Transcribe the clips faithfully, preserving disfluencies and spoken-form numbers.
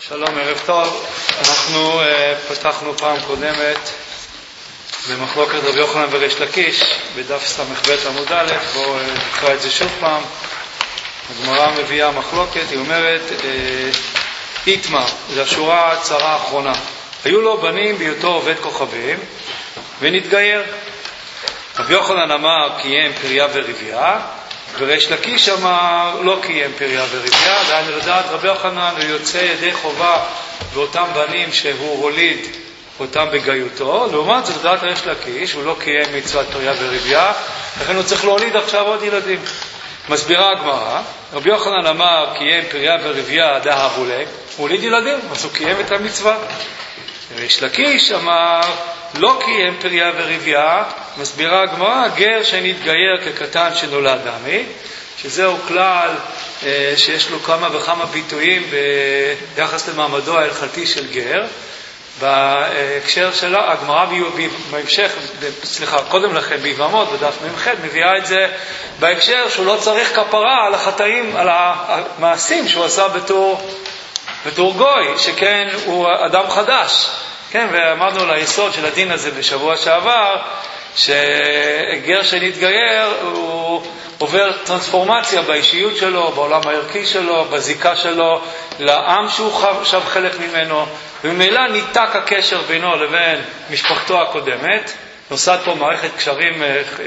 שלום, ערב טוב. אנחנו uh, פתחנו פעם קודמת במחלוקת רבי יוחנן וריש לקיש בדף ס"ב עמוד א', בואו uh, נקרא את זה שוב פעם. הגמרא מביאה מחלוקת, היא אומרת איתמר, זו השורה הצרה האחרונה. היו לו בנים בהיותו עובד כוכבים ונתגייר. רבי יוחנן אמר קיים פריה ורבייה, וריש לקיש אמר לא קיים פריה ורבייה. דהיינו לדעת רבי יוחנן הוא יוצא ידי חובה באותם בנים שהוא הוליד אותם בגיותו, לעומת זאת לדעת ריש לקיש הוא לא קיים מצוות פריה ורבייה, לכן הוא צריך להוליד עכשיו עוד ילדים. מסבירה הגמרא, רבי יוחנן אמר קיים פריה ורבייה דהבו ליה, הוא הוליד ילדים, אז הוא קיים את המצווה. ריש לקיש אמר לא קיים פריה ורבייה, מסבירה הגמרא, גר שנתגייר כקטן שנולד דמי, שזהו כלל אה, שיש לו כמה וכמה ביטויים ביחס למעמדו ההלכתי של גר. בהקשר שלה, הגמרא בהמשך, סליחה, קודם לכן ביבמות, בדף מ"ח, מביאה את זה בהקשר שהוא לא צריך כפרה על החטאים, על המעשים שהוא עשה בתור, בתור גוי, שכן הוא אדם חדש. כן, ואמרנו ליסוד של הדין הזה בשבוע שעבר, שגר שנתגייר הוא עובר טרנספורמציה באישיות שלו, בעולם הערכי שלו, בזיקה שלו לעם שהוא עכשיו חלק ממנו, וממילא ניתק הקשר בינו לבין משפחתו הקודמת, נוסד פה מערכת קשרים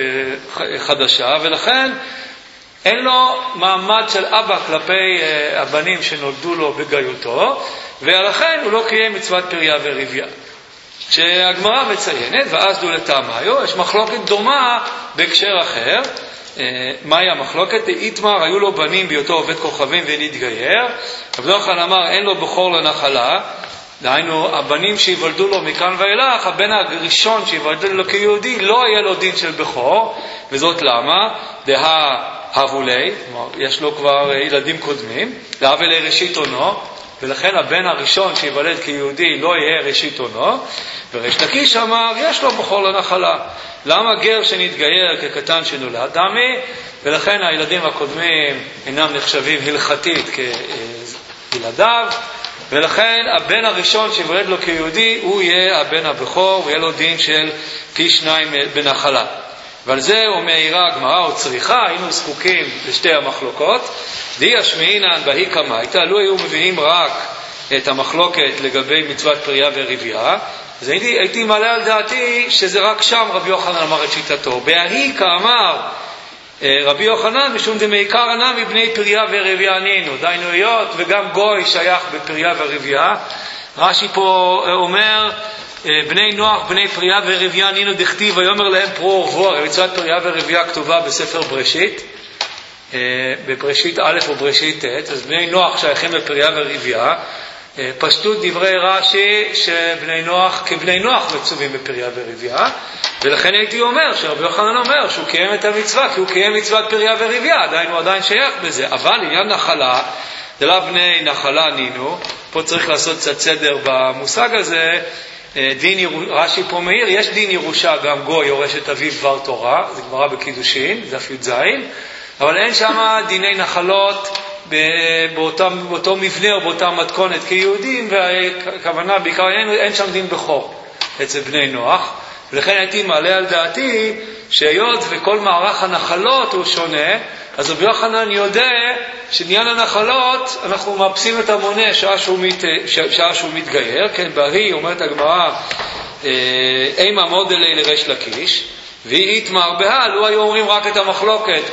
חדשה, ולכן אין לו מעמד של אבא כלפי הבנים שנולדו לו בגיותו, ולכן הוא לא קיים מצוות פריה ורבייה. שהגמרא מציינת, ואז דו לטעמיו, יש מחלוקת דומה בהקשר אחר. מהי המחלוקת? איתמר, היו לו בנים בהיותו עובד כוכבים ונתגייר. רבי יוחנן אמר אין לו בכור לנחלה, דהיינו הבנים שיוולדו לו מכאן ואילך, הבן הראשון שיוולדו לו כיהודי לא יהיה לו דין של בכור, וזאת למה? דה הבו ליה, יש לו כבר ילדים קודמים, להבא ליה ראשית עונו, ולכן הבן הראשון שיוולד כיהודי לא יהיה ראשית עונו. וריש לקיש אמר יש לו בכור לנחלה. למה? גר שנתגייר כקטן שנולד דמי, ולכן הילדים הקודמים אינם נחשבים הלכתית כילדיו, ולכן הבן הראשון שיוולד לו כיהודי הוא יהיה הבן הבכור, ויהיה לו דין של פי שניים בנחלה. ועל זה הוא מעירה הגמרא או צריכה, היינו זקוקים לשתי המחלוקות. די השמעינן בהי קמייתא, לו היו מביאים רק את המחלוקת לגבי מצוות פריה ורבייה, אז הייתי, הייתי מעלה על דעתי שזה רק שם רבי יוחנן אמר את שיטתו. בהי כאמר רבי יוחנן משום דמעיקר ענה מבני פריה ורבייה נינו, דהיינו היות וגם גוי שייך בפריה ורבייה. רש"י פה אומר בני נוח בני פריה ורבייה נינו דכתיב ויאמר להם פרו ורבו. הרי מצוות פריה ורבייה כתובה בספר בראשית, בבראשית א' ובראשית ט', אז בני נוח שייכים לפריה ורבייה. פשטות דברי רש"י שבני נוח כבני נוח מצווים בפריה ורבייה, ולכן הייתי אומר שרבי יוחנן אומר שהוא קיים את המצווה כי הוא קיים מצוות פריה ורבייה, עדיין הוא עדיין שייך בזה. אבל עניין נחלה דלה בני נחלה נינו, פה צריך לעשות קצת סדר במושג הזה. דין, רש"י פה מאיר, יש דין ירושה גם גוי יורש את אביו דבר תורה, זה גמרא בקידושין, דף י"ז, אבל אין שם דיני נחלות באותם, באותו מבנה או באותה מתכונת כיהודים, והכוונה בעיקר אין, אין שם דין בכור אצל בני נוח. ולכן הייתי מעלה על דעתי שהיות וכל מערך הנחלות הוא שונה, אז רבי יוחנן יודע שעניין הנחלות אנחנו מאפסים את המונה שעה שהוא, מת, שעה שהוא מתגייר. כן, בהי אומרת הגמרא אימה מודלי לריש לקיש והיא איתמר בהה, לו היו אומרים רק את המחלוקת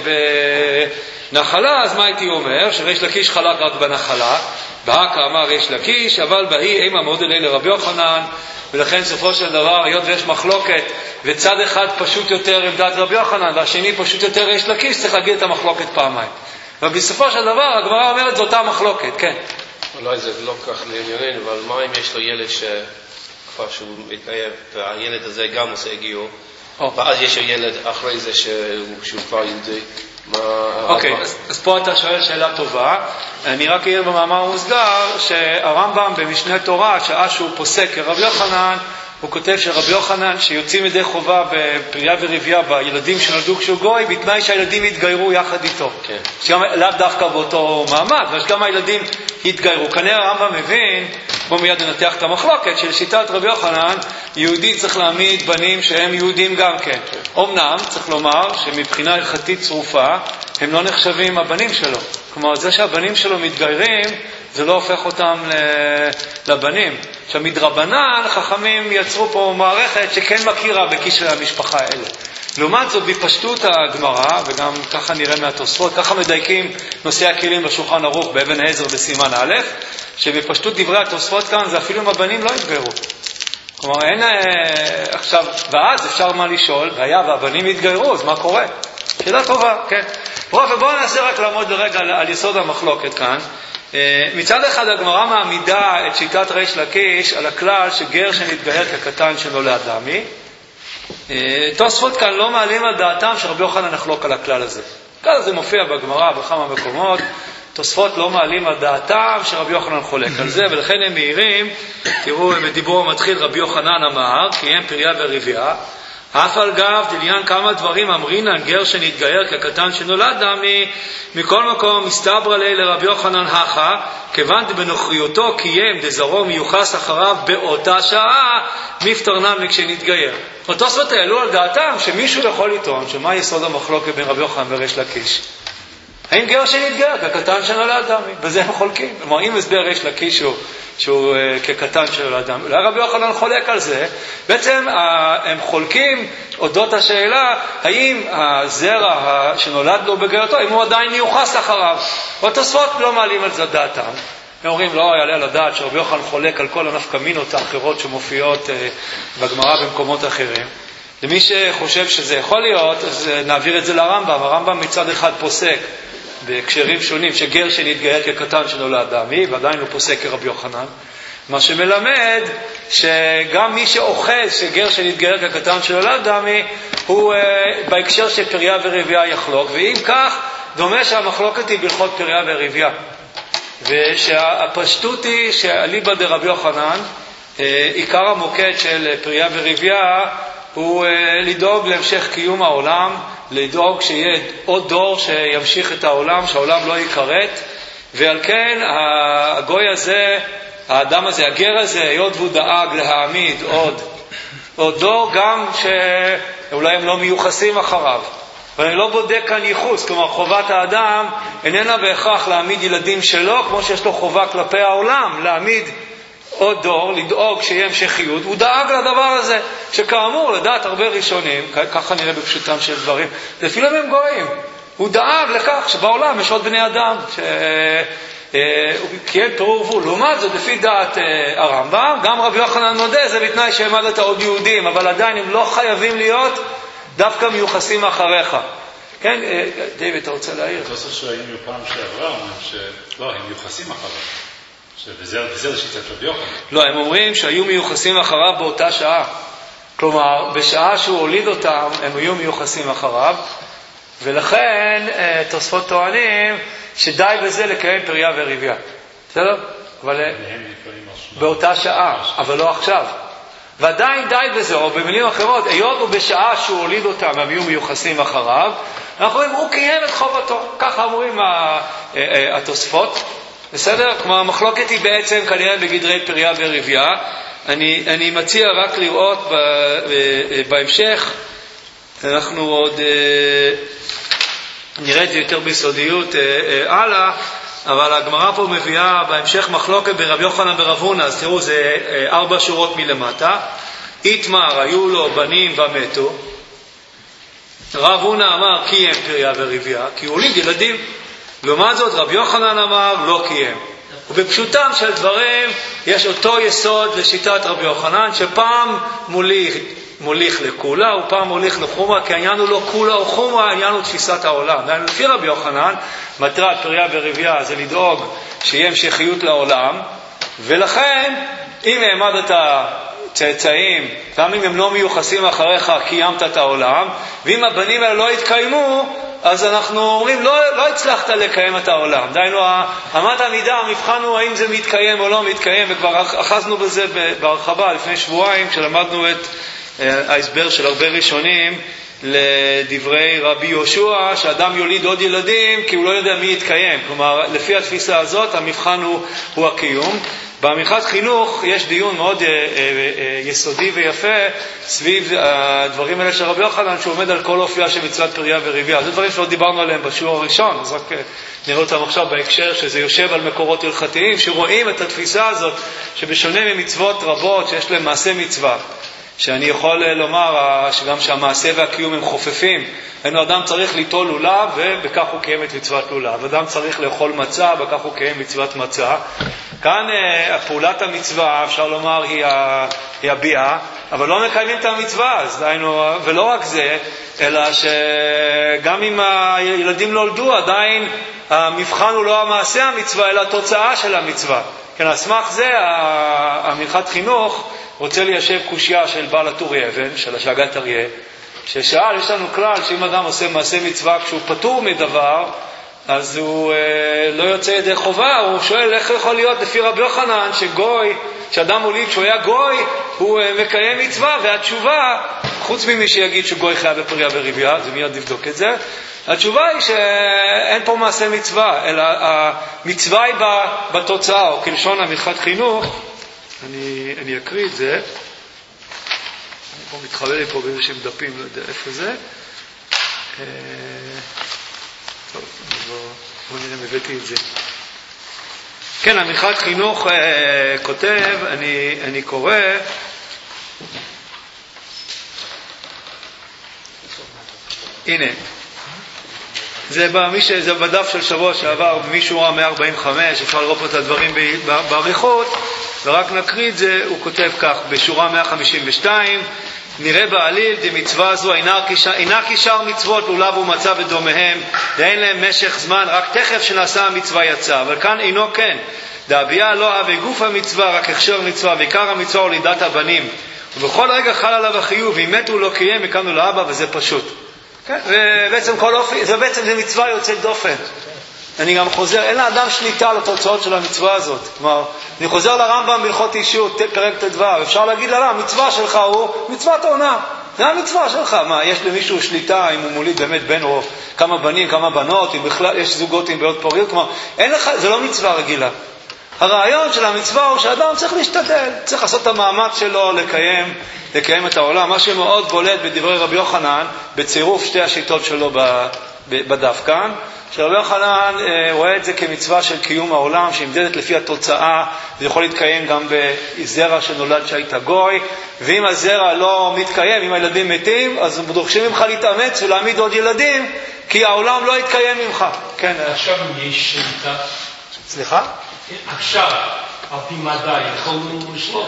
בנחלה, אז מה הייתי אומר? שריש לקיש חלק רק בנחלה, בהה כאמר ריש לקיש, אבל בהי אימה מודלי לרבי יוחנן. ולכן סופו של דבר, היות ויש מחלוקת וצד אחד פשוט יותר עמדת רבי יוחנן והשני פשוט יותר ריש לקיש, צריך להגיד את המחלוקת פעמיים. ובסופו של דבר הגמרא אומרת זו אותה מחלוקת. כן, אולי זה לא כך לענייננו, אבל מה אם יש לו ילד שכבר שהוא מתגייר והילד הזה גם עושה גיור, ואז יש לו ילד אחרי זה שהוא כבר יהודי? אוקיי, אז פה אתה שואל שאלה טובה. אני רק אעיר במאמר מוסגר שהרמב"ם במשנה תורה, שעה שהוא פוסק כרבי יוחנן, הוא כותב שרבי יוחנן שיוצאים ידי חובה בפריה ורבייה בילדים שנולדו כשהוא גוי, בתנאי שהילדים יתגיירו יחד איתו. כן. שגם לאו דווקא באותו מעמד, אבל שגם הילדים יתגיירו. כנראה הרמב"ם מבין, בוא מיד ננתח את המחלוקת, שלשיטת רבי יוחנן, יהודי צריך להעמיד בנים שהם יהודים גם כן. אמנם צריך לומר שמבחינה הלכתית צרופה, הם לא נחשבים הבנים שלו. כלומר, זה שהבנים שלו מתגיירים, זה לא הופך אותם לבנים. עכשיו, מדרבנן, חכמים יצרו פה מערכת שכן מכירה בקשרי המשפחה האלה. לעומת זאת, בפשטות הגמרא, וגם ככה נראה מהתוספות, ככה מדייקים נושאי הכלים בשולחן ערוך באבן העזר בסימן א', שבפשטות דברי התוספות כאן, זה אפילו אם הבנים לא יתגיירו. כלומר, אין עכשיו, ואז אפשר מה לשאול, והיה והבנים יתגיירו, אז מה קורה? שאלה טובה, כן. ובואו ננסה רק לעמוד לרגע על, על יסוד המחלוקת כאן. מצד אחד הגמרא מעמידה את שיטת ריש לקיש על הכלל שגר שנתגייר כקטן שנולד דמי. תוספות כאן לא מעלים על דעתם שרבי יוחנן נחלוק על הכלל הזה. הכלל הזה מופיע בגמרא בכמה מקומות. תוספות לא מעלים על דעתם שרבי יוחנן חולק על זה, ולכן הם מהירים. תראו, בדיבור המתחיל רבי יוחנן אמר, כי הם פריה ורבייה. אף על גב דליין כמה דברים אמרינן גר שנתגייר כקטן שנולד דמי, מכל מקום מסתברא ליה לרבי יוחנן הכה, כיוון דבנוכריותו קיים דזרעו מיוחס אחריו באותה שעה, מפטר נמי כשנתגייר. התוספות העלו על דעתם שמישהו יכול לטעון שמה יסוד המחלוקת בין רבי יוחנן וריש לקיש. האם גר שנתגייר כקטן שנולד דמי? בזה הם חולקים. כלומר, אם הסבר ריש לקיש הוא שהוא uh, כקטן של אדם. אולי רבי יוחנן חולק על זה. בעצם uh, הם חולקים אודות השאלה האם הזרע שנולד לו בגרתו, אם הוא עדיין מיוחס אחריו. התוספות לא מעלים על זה דעתם. הם אומרים, לא יעלה על הדעת שרבי יוחנן חולק על כל הנפקמינות האחרות שמופיעות uh, בגמרא במקומות אחרים. למי שחושב שזה יכול להיות, אז uh, נעביר את זה לרמב"ם. הרמב"ם מצד אחד פוסק בהקשרים שונים שגר שנתגייר כקטן שנולד דמי, ועדיין הוא פוסק כרבי יוחנן, מה שמלמד שגם מי שאוחז שגר שנתגייר כקטן שנולד דמי הוא אה, בהקשר של פריה ורבייה יחלוק, ואם כך דומה שהמחלוקת היא בהלכות פריה ורבייה, ושהפשטות היא שאליבא דרבי יוחנן אה, עיקר המוקד של פריה ורבייה הוא אה, לדאוג להמשך קיום העולם, לדאוג שיהיה עוד דור שימשיך את העולם, שהעולם לא יקראת, ועל כן הגוי הזה, האדם הזה, הגר הזה, היות והוא דאג להעמיד עוד, עוד דור גם שאולי הם לא מיוחסים אחריו. ואני לא בודק כאן ייחוס, כלומר חובת האדם איננה בהכרח להעמיד ילדים שלו, כמו שיש לו חובה כלפי העולם, להעמיד עוד דור, לדאוג שיהיה המשכיות. הוא דאג לדבר הזה, שכאמור, לדעת הרבה ראשונים, ככה נראה בפשוטם של דברים, אפילו הם גויים. הוא דאג לכך שבעולם יש עוד בני אדם, ש... כי אין פירור גבול. לעומת זאת, לפי דעת הרמב"ם, גם רבי יוחנן מודה, זה בתנאי שהעמדת עוד יהודים, אבל עדיין הם לא חייבים להיות דווקא מיוחסים אחריך. כן, דיוויד, אתה רוצה להעיר? את עושה שראינו פעם שעברה, שלא, הם מיוחסים אחריו. וזה לשיטת רבי יוחנן. לא, הם אומרים שהיו מיוחסים אחריו באותה שעה. כלומר, בשעה שהוא הוליד אותם, הם היו מיוחסים אחריו, ולכן תוספות טוענים שדי בזה לקיים פריה ורבייה. בסדר? אבל באותה שעה, אבל לא עכשיו. ועדיין די בזה, או במילים אחרות, היות ובשעה שהוא הוליד אותם, הם היו מיוחסים אחריו, אנחנו אומרים, הוא קיים את חובתו. ככה אומרים התוספות. בסדר? כלומר, המחלוקת היא בעצם כנראה בגדרי פריה ורבייה. אני, אני מציע רק לראות ב, ב, בהמשך, אנחנו עוד נראה את זה יותר ביסודיות הלאה, אבל הגמרא פה מביאה בהמשך מחלוקת ברבי יוחנן ברב הונא. אז תראו, זה ארבע שורות מלמטה. איתמר, היו לו בנים ומתו. רב הונא אמר קיים פריה ורבייה, כי הוא הוליד ילדים. לעומת זאת רבי יוחנן אמר לא קיים. ובפשוטם של דברים יש אותו יסוד לשיטת רבי יוחנן, שפעם מוליך, מוליך לכולה ופעם מוליך לחומרה, כי העניין הוא לא כולה או חומרה, העניין הוא תפיסת העולם. לפי רבי יוחנן, מטרת פריה ורבייה זה לדאוג שיהיה המשכיות לעולם, ולכן אם העמדת צאצאים, גם אם הם לא מיוחסים אחריך, קיימת את העולם, ואם הבנים האלה לא יתקיימו, אז אנחנו אומרים, לא, לא הצלחת לקיים את העולם. דיינו, אמת המידה, המבחן הוא האם זה מתקיים או לא מתקיים, וכבר אחזנו בזה בהרחבה לפני שבועיים, כשלמדנו את ההסבר של הרבה ראשונים לדברי רבי יהושע, שאדם יוליד עוד ילדים כי הוא לא יודע מי יתקיים. כלומר, לפי התפיסה הזאת, המבחן הוא, הוא הקיום. בעמיחת חינוך יש דיון מאוד אה, אה, אה, יסודי ויפה סביב הדברים האלה של רבי יוחנן, שהוא עומד על כל אופייה של מצוות פריה ורבייה. זה דברים שלא דיברנו עליהם בשיעור הראשון, אז רק אה, נראה אותם עכשיו בהקשר שזה יושב על מקורות הלכתיים, שרואים את התפיסה הזאת שבשונה ממצוות רבות שיש להם מעשה מצווה, שאני יכול לומר שגם שהמעשה והקיום הם חופפים. אינו אדם צריך ליטול לולב ובכך הוא קיים את מצוות לולב. אדם צריך לאכול מצה, בכך הוא קיים מצוות מצה. כאן פעולת המצווה, אפשר לומר, היא, היא הביאה, אבל לא מקיימים את המצווה. אז דיינו, ולא רק זה, אלא שגם אם הילדים נולדו, עדיין המבחן הוא לא המעשה המצווה, אלא התוצאה של המצווה. כן, הסמך זה, המנחת חינוך רוצה ליישב קושיה של בעל הטורי אבן, של השגת אריה, ששאל, יש לנו כלל שאם אדם עושה מעשה מצווה כשהוא פטור מדבר, אז הוא אה, לא יוצא ידי חובה. הוא שואל איך יכול להיות לפי רבי יוחנן שגוי, שאדם הוליד כשהוא היה גוי, הוא אה, מקיים מצווה, והתשובה, חוץ ממי שיגיד שגוי חיה בפריה ורבייה, זה מיד לבדוק את זה, התשובה היא שאין פה מעשה מצווה, אלא המצווה היא בתוצאה, או כלשון המנחת חינוך. אני, אני אקריא את זה. אני פה מתחבר לי פה באיזשהם דפים, לא יודע איפה זה. טוב, בוא נראה, הבאתי את זה. כן, המנחת חינוך כותב, אני, אני קורא, הנה, זה, במי ש... זה בדף של שבוע שעבר, משורה מאה ארבעים וחמש, אפשר לראות פה את הדברים בעריכות, ורק נקריא את זה. הוא כותב כך, בשורה מאה חמישים ושתיים, נראה בעליל דמצווה זו אינה קישר, אינה קישר מצוות לולב ומצה ודומיהם, ואין להם משך זמן, רק תכף שנעשה המצווה יצא. אבל כאן אינו כן, דאביה לא אהבה גוף המצווה, רק הכשר מצווה, ועיקר המצווה הוא לידת הבנים, ובכל רגע חל עליו החיוב, אם מתו לא קיים, מכאן לאבא, וזה פשוט. כן? ובעצם כל אופי, זה בעצם זה מצווה יוצאת דופן. אני גם חוזר, אין לאדם שליטה על התוצאות של המצווה הזאת. כלומר, אני חוזר לרמב"ם בהלכות אישות, פרק ט"ו, אפשר להגיד לה, המצווה שלך הוא מצוות עונה. זה המצווה שלך. מה, יש למישהו שליטה אם הוא מוליד באמת בן או כמה בנים, כמה בנות, אם בכלל יש זוגות עם בעיות פוריות? כלומר, אין לך, זה לא מצווה רגילה. הרעיון של המצווה הוא שאדם צריך להשתדל, צריך לעשות את המאמץ שלו לקיים, לקיים את העולם. מה שמאוד בולט בדברי רבי יוחנן, בצירוף שתי השיטות שלו בדף כאן, שרבי יוחנן אה, רואה את זה כמצווה של קיום העולם, שנמדדת לפי התוצאה. זה יכול להתקיים גם בזרע שנולד שהיית גוי, ואם הזרע לא מתקיים, אם הילדים מתים, אז דורשים ממך להתאמץ ולהעמיד עוד ילדים, כי העולם לא יתקיים ממך. כן. עכשיו יש שליטה. סליחה? עכשיו, על פי מדע, יכולנו לשלוט.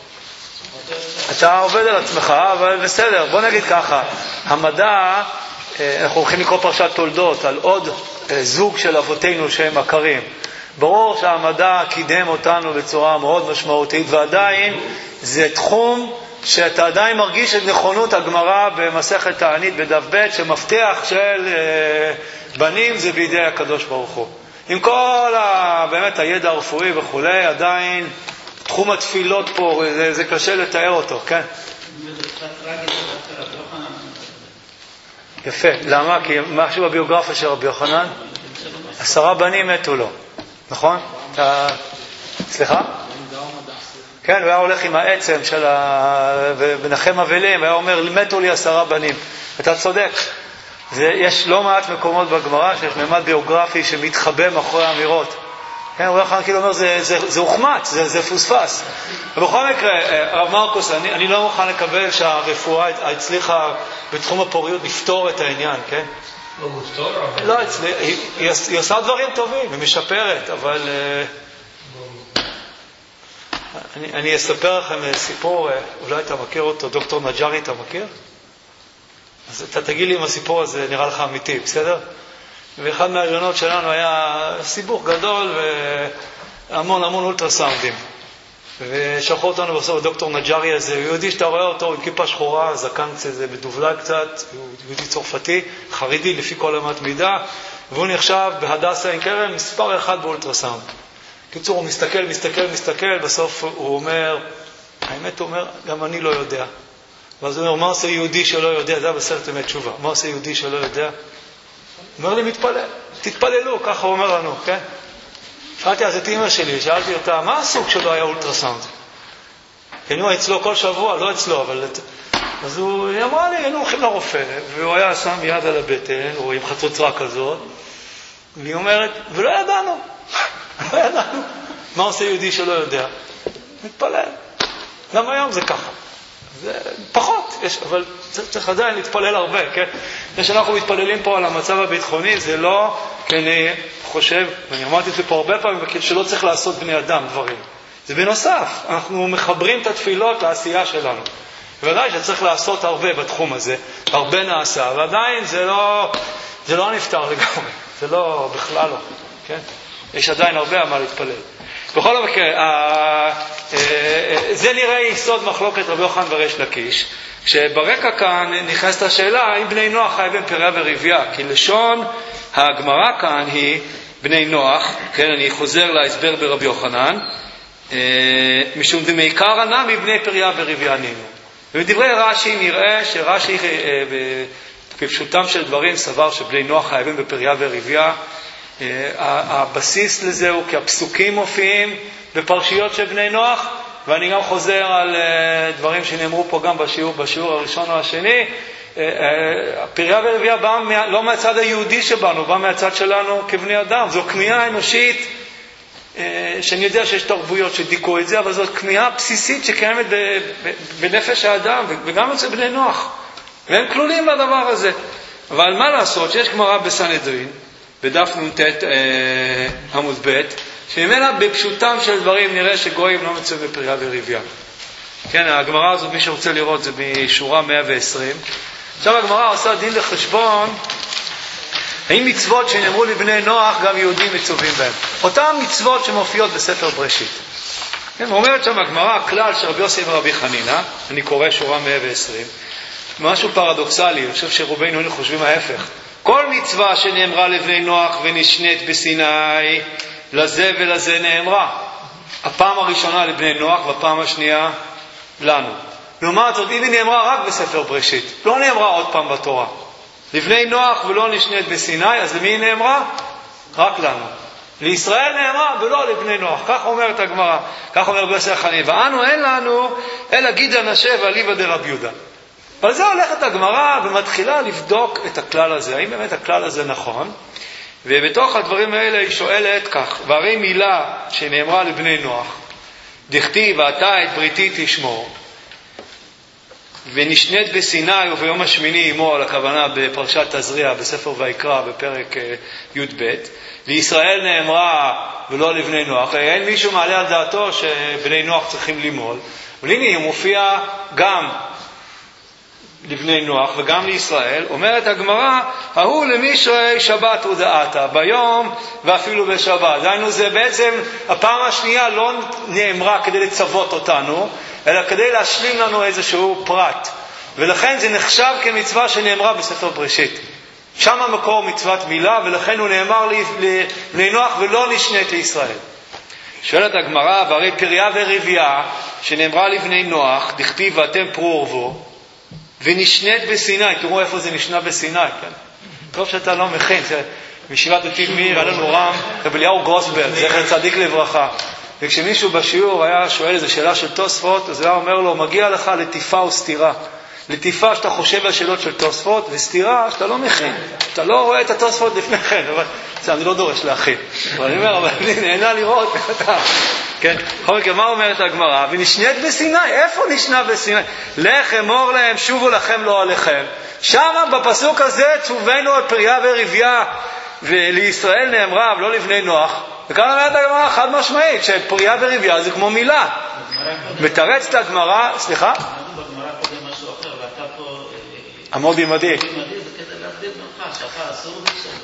אתה עובד על עצמך, אבל בסדר, בוא נגיד ככה, המדע, אנחנו הולכים לקרוא פרשת תולדות על עוד זוג של אבותינו שהם מכרים. ברור שהמדע קידם אותנו בצורה מאוד משמעותית, ועדיין זה תחום שאתה עדיין מרגיש את נכונות הגמרא במסכת תענית בדף ב', שמפתח של בנים זה בידי הקדוש ברוך הוא. עם כל ה, באמת הידע הרפואי וכולי, עדיין תחום התפילות פה, זה, זה קשה לתאר אותו, כן? יפה, למה? כי משהו בביוגרפיה של רבי יוחנן, עשרה בנים מתו לו, נכון? אתה... סליחה? כן, הוא היה הולך עם העצם של ה... ונחם אבלים, היה אומר, מתו לי עשרה בנים. אתה צודק. יש לא מעט מקומות בגמרא שיש ממד ביוגרפי שמתחבא מאחורי האמירות. כן, הוא יכול כאילו אומר, זה, זה, זה הוחמץ, זה, זה פוספס. ובכל מקרה, הרב מרקוס, אני, אני לא מוכן לקבל שהרפואה הצליחה בתחום הפוריות לפתור את העניין, כן? לא לפתור, אבל... לא, הצליח, היא, היא, היא עושה דברים טובים, היא משפרת, אבל... אני, אני אספר לכם סיפור, אולי אתה מכיר אותו, דוקטור נג'רי, אתה מכיר? אז אתה תגיד לי אם הסיפור הזה נראה לך אמיתי, בסדר? ואחד מהרעיונות שלנו היה סיבוך גדול והמון המון אולטרסאונדים. ושלחו אותנו בסוף דוקטור נג'ארי הזה, הוא יהודי שאתה רואה אותו עם כיפה שחורה, זקן כזה מדובלג קצת, הוא יהודי צרפתי, חרדי לפי כל אמת מידה, והוא נחשב בהדסה עין כרם מספר אחד באולטרסאונד. קיצור, הוא מסתכל, מסתכל, מסתכל, בסוף הוא אומר, האמת הוא אומר, גם אני לא יודע. ואז הוא אומר, מה עושה יהודי שלא יודע? זה בסרט ימי תשובה. מה עושה יהודי שלא יודע? הוא אומר לי, מתפלל. תתפללו, ככה הוא אומר לנו, כן? שאלתי אז את אמא שלי, שאלתי אותה, מה הסוג שלו היה אולטרסאונד? כי אני הוא אצלו כל שבוע, לא אצלו, אבל... אז הוא אמרה לי, היינו הולכים לרופא, והוא היה שם יד על הבטן, או עם חצוצרה כזאת, והיא אומרת, ולא ידענו, לא ידענו. מה עושה יהודי שלא יודע? מתפלל. גם היום זה ככה. זה פחות, יש, אבל צריך, צריך עדיין להתפלל הרבה, כן? זה שאנחנו מתפללים פה על המצב הביטחוני, זה לא, כי אני חושב, ואני אמרתי את זה פה הרבה פעמים, שלא צריך לעשות בני אדם דברים. זה בנוסף, אנחנו מחברים את התפילות לעשייה שלנו. ובוודאי שצריך לעשות הרבה בתחום הזה, הרבה נעשה, ועדיין זה לא, זה לא נפתר לגמרי, זה לא, בכלל לא, כן? יש עדיין הרבה על מה להתפלל. בכל מקרה, זה נראה יסוד מחלוקת רבי יוחנן וריש לקיש, כשברקע כאן נכנסת השאלה האם בני נוח חייבים פריה ורבייה, כי לשון הגמרא כאן היא בני נוח, כן, אני חוזר להסבר ברבי יוחנן, משום דמעיקר הנמי בני פריה ורבייה נינו. ובדברי רש"י נראה שרש"י בפשוטם של דברים סבר שבני נוח חייבים בפריה ורבייה. הבסיס לזה הוא כי הפסוקים מופיעים בפרשיות של בני נוח, ואני גם חוזר על דברים שנאמרו פה גם בשיעור, בשיעור הראשון או השני. הפריה ורבייה באה לא מהצד היהודי שבנו, באה מהצד שלנו כבני אדם. זו כמיהה אנושית, שאני יודע שיש תרבויות שדיכאו את זה, אבל זאת כמיהה בסיסית שקיימת בנפש האדם, וגם אצל בני נוח, והם כלולים בדבר הזה. אבל מה לעשות, שיש גמרא בסנהדרין בדף נ"ט עמוד ב', שממנה בפשוטם של דברים נראה שגויים לא מצווים בפריה ורבייה. כן, הגמרא הזאת, מי שרוצה לראות, זה משורה מאה ועשרים. עכשיו הגמרא עושה דין לחשבון, האם מצוות שנאמרו לבני נוח גם יהודים מצווים בהם. אותם מצוות שמופיעות בספר בראשית. כן, אומרת שם הגמרא, הכלל של רבי יוסי ורבי חנינא, אני קורא שורה מאה ועשרים, משהו פרדוקסלי, אני חושב שרובנו היינו חושבים ההפך. כל מצווה שנאמרה לבני נוח ונשנית בסיני, לזה ולזה נאמרה. הפעם הראשונה לבני נוח והפעם השנייה לנו. לעומת זאת, אם היא נאמרה רק בספר בראשית, לא נאמרה עוד פעם בתורה. לבני נוח ולא נשנית בסיני, אז למי היא נאמרה? רק לנו. לישראל נאמרה ולא לבני נוח. כך אומרת הגמרא, כך אומר רבי יוסי החנינא. ואנו אין לנו אלא גידא נשה ואליבא דרבי יהודה. אבל זה הולכת הגמרא ומתחילה לבדוק את הכלל הזה, האם באמת הכלל הזה נכון, ובתוך הדברים האלה היא שואלת כך, והרי מילה שנאמרה לבני נוח, דכתיב ואתה את בריתי תשמור, ונשנית בסיני וביום השמיני עמו, על הכוונה בפרשת תזריע בספר ויקרא בפרק י"ב, לישראל נאמרה ולא לבני נוח, אין מישהו מעלה על דעתו שבני נוח צריכים לימול, אבל הנה הוא מופיע גם לבני נוח וגם לישראל. אומרת הגמרא, ההוא למישרי שבת ודעתה, ביום ואפילו בשבת. דהיינו, זה בעצם הפעם השנייה לא נאמרה כדי לצוות אותנו, אלא כדי להשלים לנו איזשהו פרט, ולכן זה נחשב כמצווה שנאמרה בספר בראשית. שם המקור מצוות מילה, ולכן הוא נאמר לבני נוח ולא נשנית לישראל. שואלת הגמרא, והרי פריה ורבייה שנאמרה לבני נוח, דכתיב ואתם פרו ורבו, ונשנית בסיני. תראו איפה זה נשנה בסיני, כן? טוב שאתה לא מכין, בישיבת דתית מאיר, היה לנו רם, רב אליהו גרוסברג, זכר צדיק לברכה. וכשמישהו בשיעור היה שואל איזו שאלה של תוספות, אז הוא היה אומר לו, מגיע לך לטיפה או סתירה. לטיפה שאתה חושב על שאלות של תוספות, וסתירה שאתה לא מכין. אתה לא רואה את התוספות לפני כן, אבל זה אני לא דורש להכין. אבל אני אומר, אבל אני נהנה לראות אתה. כן? בכל מקרה, מה אומרת הגמרא? ונשנית בסיני. איפה נשנה בסיני? לך אמור להם, שובו לכם לא עליכם. שם בפסוק הזה צווינו על פריה ורבייה, ולישראל נאמרה, ולא לבני נוח. וכאן אומרת הגמרא חד משמעית, שפריה ורבייה זה כמו מילה. מתרצת הגמרא, סליחה? בגמרא קודם משהו אחר, ואתה פה... עמוד עמדי. עמדי זה כדי להבדיל ממך, שאתה אסור בסוף.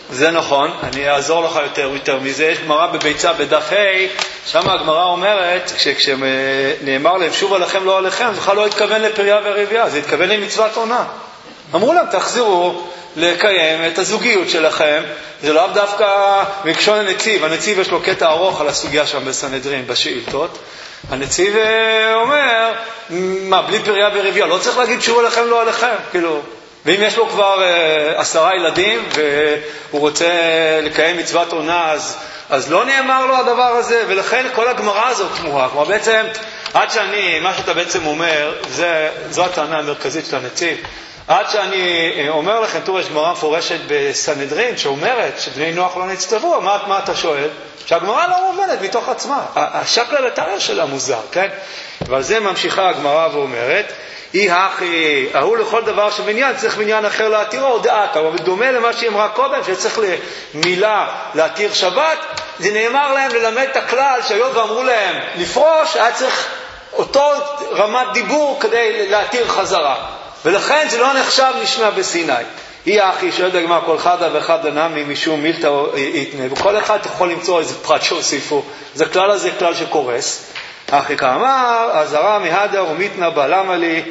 זה נכון, אני אעזור לך יותר יותר מזה. יש גמרא בביצה בדף ה', שם הגמרא אומרת, כשנאמר להם שוב עליכם לא עליכם, זה בכלל לא התכוון לפריה ורבייה, זה התכוון למצוות עונה. אמרו להם, תחזרו לקיים את הזוגיות שלכם. זה לא דווקא מקשון הנציב, הנציב יש לו קטע ארוך על הסוגיה שם בסנהדרין, בשאילתות. הנציב אומר, מה, בלי פריה ורבייה, לא צריך להגיד שוב עליכם לא עליכם, כאילו. ואם יש לו כבר אה, עשרה ילדים והוא רוצה לקיים מצוות עונה, אז, אז לא נאמר לו הדבר הזה, ולכן כל הגמרא הזאת תמוהה. כלומר בעצם, עד שאני, מה שאתה בעצם אומר, זה, זו הטענה המרכזית של הנציב, עד שאני אומר לכם, תראו, יש גמרא מפורשת בסנהדרין שאומרת שבני נוח לא נצטוו, מה, מה אתה שואל? שהגמרא לא מובנת מתוך עצמה. השקלא וטריא שלה מוזר, כן? ועל זה ממשיכה הגמרא ואומרת, אי הכי, ההוא לכל דבר שבניין, צריך בניין אחר להתירו, או דעת, אבל דומה למה שהיא אמרה קודם, שצריך למילה להתיר שבת, זה נאמר להם ללמד את הכלל, שהיום ואמרו להם לפרוש, היה צריך אותו רמת דיבור כדי להתיר חזרה. ולכן זה לא נחשב נשמע בסיני. אי הכי, שואל דגמה, כל חדה וחדה נמי משום מילתא יתנה, וכל אחד יכול למצוא איזה פרט שהוסיפו. זה כלל הזה כלל שקורס. אחי כאמר, הזרה מהדר ומיתנה בה, למה לי?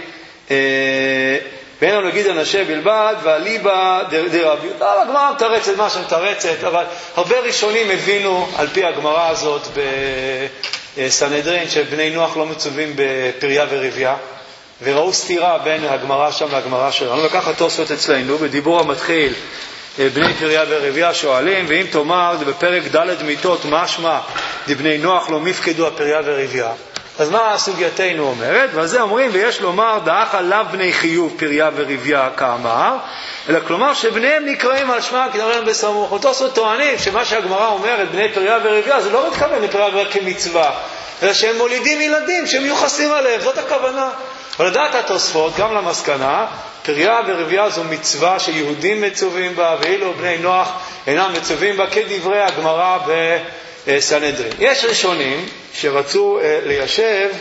ואינו נגיד אנשי בלבד, והליבה דרבי. הגמרא מתרצת מה שמתרצת, אבל הרבה ראשונים הבינו על פי הגמרא הזאת בסנהדרין, שבני נוח לא מצווים בפריה ורבייה, וראו סתירה בין הגמרא שם והגמרא שלנו. וככה תוספות אצלנו, בדיבור המתחיל, בני פריה ורבייה שואלים, ואם תאמר, בפרק ד' מיתות, משמע, דבני נוח לא מפקדו הפריה ורבייה. אז מה סוגייתנו אומרת? ועל זה אומרים, ויש לומר, דאח עליו בני חיוב פריה ורבייה כאמר, אלא כלומר שבניהם נקראים על שמם כנראים בסמוך. אותו סוד טוענים שמה שהגמרא אומרת, בני פריה ורבייה, זה לא מתכוון לפריה ורבייה כמצווה, אלא שהם מולידים ילדים, שהם מיוחסים עליהם, זאת הכוונה. ולדעת התוספות, גם למסקנה, פריה ורבייה זו מצווה שיהודים מצווים בה, ואילו בני נוח אינם מצווים בה, כדברי הגמרא בסנהדרין. יש ראשונים שרצו ליישב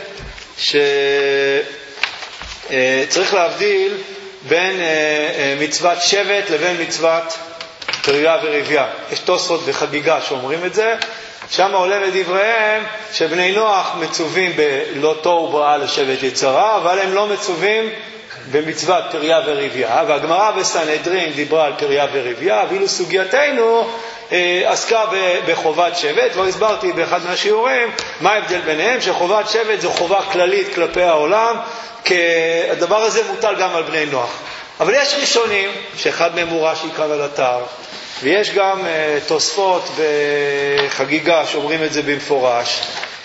שצריך להבדיל בין מצוות שבט לבין מצוות פריה ורבייה. יש תוספות בחגיגה שאומרים את זה, שם עולה לדבריהם שבני נוח מצווים בלא תוהו בראה לשבט יצרה, אבל הם לא מצווים במצוות פריה ורבייה. והגמרא בסנהדרין דיברה על פריה ורבייה, ואילו סוגייתנו אה, עסקה בחובת שבט. כבר הסברתי באחד מהשיעורים מה ההבדל ביניהם, שחובת שבט זו חובה כללית כלפי העולם, כי הדבר הזה מוטל גם על בני נוח. אבל יש ראשונים, שאחד מהם הוא רש"י כאן על אתר, ויש גם uh, תוספות בחגיגה שאומרים את זה במפורש,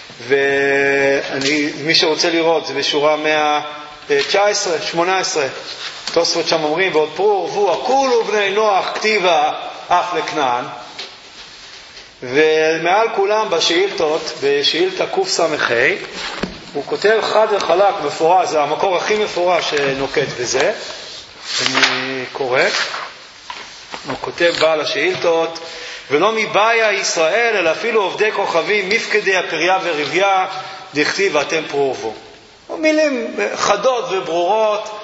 ומי שרוצה לראות זה בשורה מאה תשע עשרה שמונה עשרה, תוספות שם אומרים, ועוד פרו ורבו הכולו בני נוח כתיבה אף לכנען. ומעל כולם בשאילתות, בשאילתה קס"ה, הוא כותב חד וחלק מפורש, זה המקור הכי מפורש שנוקט בזה, אני קורא, הוא כותב בעל השאילתות, ולא מבעיה ישראל, אלא אפילו עובדי כוכבים, מפקדי הפריה ורבייה, דכתיב ואתם פרורבו. מילים חדות וברורות,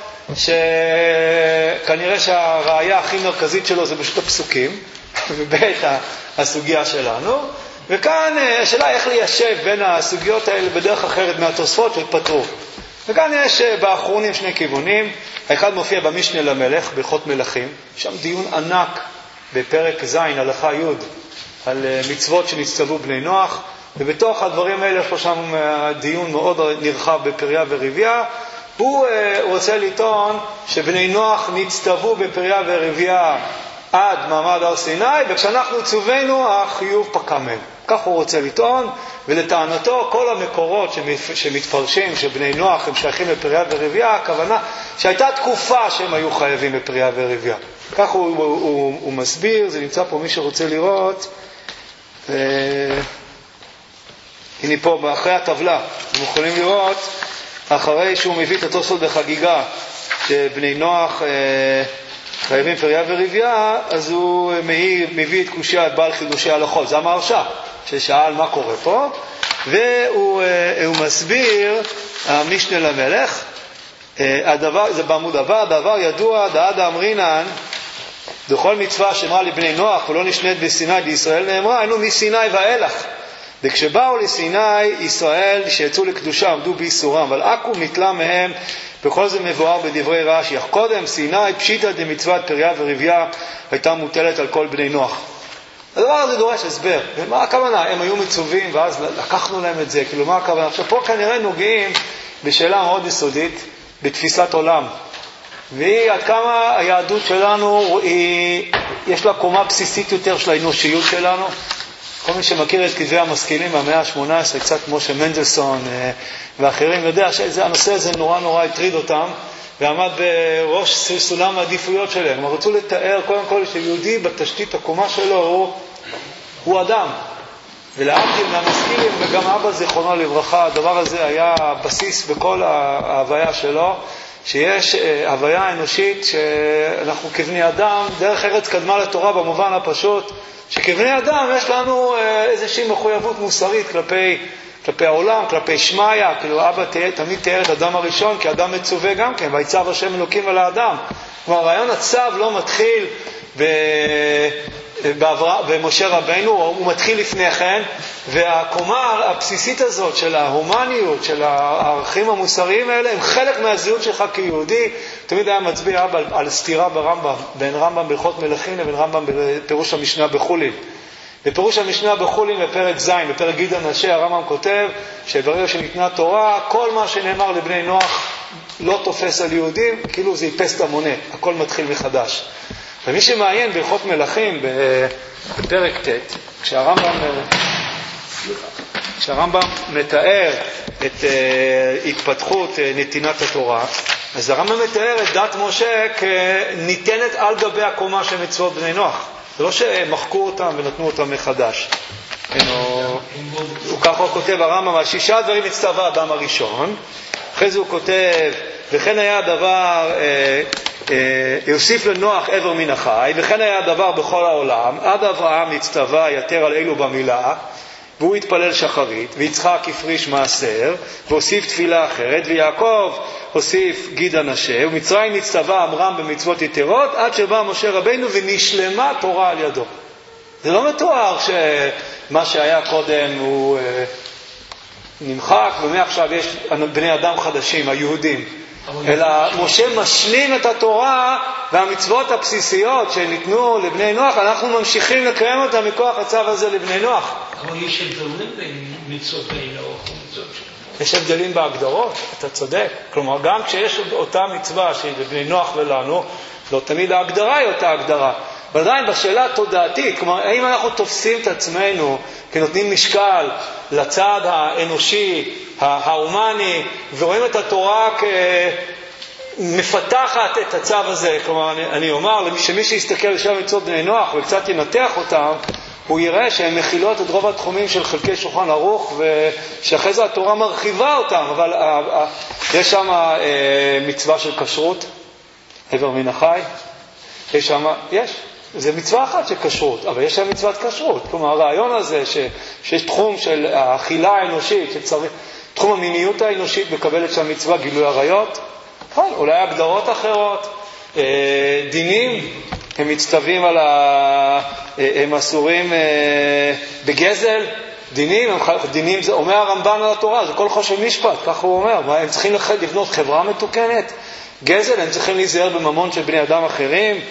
שכנראה שהראיה הכי מרכזית שלו זה פשוט הפסוקים, ובית הסוגיה שלנו. וכאן השאלה איך ליישב בין הסוגיות האלה בדרך אחרת מהתוספות שפתרו. וכאן יש באחרונים שני כיוונים. האחד מופיע במשנה למלך, בהלכות מלכים, שם דיון ענק בפרק ז' הלכה י' על מצוות שנצטוו בני נוח, ובתוך הדברים האלה יש פה שם דיון מאוד נרחב בפריה ורבייה. הוא רוצה לטעון שבני נוח נצטוו בפריה ורבייה עד מעמד הר סיני, וכשאנחנו צווינו החיוב פקע מהם. כך הוא רוצה לטעון, ולטענתו כל המקורות שמתפרשים שבני נוח הם שייכים לפריה ורבייה, הכוונה שהייתה תקופה שהם היו חייבים בפריה ורבייה. כך הוא, הוא, הוא, הוא מסביר, זה נמצא פה מי שרוצה לראות. אה, הנה פה אחרי הטבלה, אתם יכולים לראות, אחרי שהוא מביא את התוספות בחגיגה, שבני נוח אה, חייבים פריה ורבייה, אז הוא מביא, מביא את קושיה את בעל חידושי הלכות. זה המהרש"א ששאל מה קורה פה, והוא הוא מסביר, המשנה למלך, הדבר, זה בעמוד הבא, הדבר ידוע, דעדה אמרינן, בכל מצווה שאמרה לבני נוח ולא נשנית בסיני בישראל נאמרה, היינו מסיני ואילך. וכשבאו לסיני ישראל שיצאו לקדושה עמדו באיסורם, אבל עקום נתלה מהם. בכל זה מבואר בדברי רש"י, אך קודם סיני פשיטא דמצוות פריה ורבייה הייתה מוטלת על כל בני נוח. הדבר הזה דורש הסבר. ומה הכוונה? הם היו מצווים ואז לקחנו להם את זה. כאילו מה הכוונה? עכשיו פה כנראה נוגעים בשאלה מאוד יסודית בתפיסת עולם. והיא עד כמה היהדות שלנו היא, יש לה קומה בסיסית יותר של האנושיות שלנו. כל מי שמכיר את כתבי המשכילים במאה ה-שמונה עשרה, קצת כמו שמנדלסון ואחרים, יודע שהנושא הזה נורא נורא הטריד אותם, ועמד בראש סולם העדיפויות שלהם. הם רצו לתאר קודם כל שיהודי בתשתית הקומה שלו הוא, הוא אדם. ולהבדיל מהמשכילים, וגם אבא זיכרונו לברכה, הדבר הזה היה בסיס בכל ההוויה שלו, שיש הוויה אנושית שאנחנו כבני אדם, דרך ארץ קדמה לתורה במובן הפשוט, שכבני אדם יש לנו איזושהי מחויבות מוסרית כלפי, כלפי העולם, כלפי שמיה. כאילו אבא תמיד תיאר את אדם הראשון כאדם מצווה גם כן, ויצב השם אלוקים על האדם. כלומר, רעיון הצו לא מתחיל ב... במשה רבנו, הוא מתחיל לפני כן, והקומה הבסיסית הזאת של ההומניות, של הערכים המוסריים האלה, הם חלק מהזהות שלך כיהודי. תמיד היה מצביע על, על סתירה ברמב"ם, בין רמב"ם בהלכות מלכים לבין רמב"ם בפירוש המשנה בחולין. בפירוש המשנה בחולין בפרק ז', בפרק גיד הנשה, הרמב"ם כותב שברגע שניתנה תורה, כל מה שנאמר לבני נוח לא תופס על יהודים, כאילו זה איפס את המונה, הכל מתחיל מחדש. ומי שמעיין בהלכות מלכים בפרק ט', כשהרמב"ם, כשהרמב"ם מתאר את uh, התפתחות uh, נתינת התורה, אז הרמב"ם מתאר את דת משה כניתנת על גבי הקומה של מצוות בני נוח. זה לא שמחקו אותם ונתנו אותם מחדש. הוא ככה הוא כותב הרמב"ם, על שישה דברים הצטווה האדם הראשון. אחרי זה הוא כותב, וכן היה הדבר, יוסיף לנוח עבר מן החי, וכן היה הדבר בכל העולם, עד אברהם הצטווה יתר על אלו במילה, והוא התפלל שחרית, ויצחק הפריש מעשר, והוסיף תפילה אחרת, ויעקב הוסיף גיד הנשה, ומצרים הצטווה אמרם במצוות יתרות, עד שבא משה רבינו ונשלמה תורה על ידו. זה לא מתואר שמה שהיה קודם הוא נמחק, ומעכשיו יש בני אדם חדשים, היהודים. אלא משה משלים את התורה והמצוות הבסיסיות שניתנו לבני נוח, אנחנו ממשיכים לקיים אותם מכוח הצו הזה לבני נוח. אבל יש הבדלים בין מצוות בני נוח ומצוות שלנו. יש הבדלים בהגדרות, אתה צודק. כלומר, גם כשיש אותה מצווה שהיא לבני נוח ולנו, לא תמיד ההגדרה היא אותה הגדרה. ועדיין בשאלה התודעתית, כלומר, האם אנחנו תופסים את עצמנו כנותנים משקל לצד האנושי, ההומני, ורואים את התורה כמפתחת את הצו הזה. כלומר, אני, אני אומר, שמי שיסתכל לשם מצוות בני נוח וקצת ינתח אותם, הוא יראה שהן מכילות את רוב התחומים של חלקי שולחן ערוך, ושאחרי זה התורה מרחיבה אותם, אבל ה, ה, יש שם ה, מצווה של כשרות, עבר מן החי, יש שם, יש. זה מצווה אחת של כשרות, אבל יש שם מצוות כשרות. כלומר, הרעיון הזה ש, שיש תחום של האכילה האנושית, שצריך, תחום המיניות האנושית מקבלת שם מצווה גילוי עריות, נכון, אולי הגדרות אחרות, דינים, הם מצטווים על ה... הם אסורים בגזל, דינים, הם... דינים זה אומר הרמב"ן על התורה, זה כל חושב משפט, ככה הוא אומר, הם צריכים לבנות חברה מתוקנת, גזל, הם צריכים להיזהר בממון של בני אדם אחרים,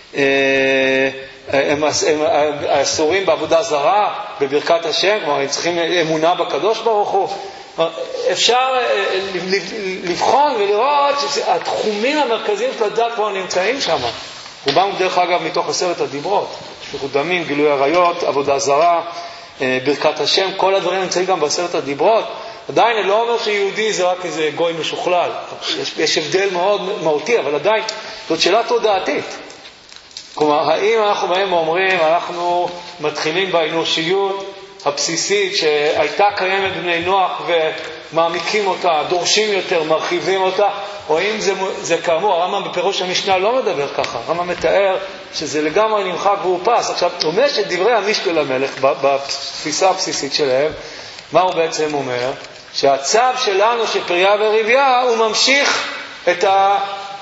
הם אסורים בעבודה זרה, בברכת השם, כלומר, הם צריכים אמונה בקדוש ברוך הוא. אפשר לבחון ולראות שהתחומים המרכזיים של הדת כבר נמצאים שם. רובם דרך אגב מתוך עשרת הדיברות, שפיכות דמים, גילוי עריות, עבודה זרה, ברכת השם, כל הדברים נמצאים גם בעשרת הדיברות. עדיין אני לא אומר שיהודי זה רק איזה גוי משוכלל, יש, יש הבדל מאוד מהותי, אבל עדיין זאת שאלה תודעתית. כלומר, האם אנחנו בהם אומרים, אנחנו מתחילים באנושיות הבסיסית שהייתה קיימת בני נוח ומעמיקים אותה, דורשים יותר, מרחיבים אותה, או אם זה, זה כאמור, הרמב"ם בפירוש המשנה לא מדבר ככה, הרמב"ם מתאר שזה לגמרי נמחק והוא פס. עכשיו, הוא אומר שדברי המשנה למלך בתפיסה הבסיסית שלהם, מה הוא בעצם אומר? שהצו שלנו שפריה ורבייה הוא ממשיך את, ה,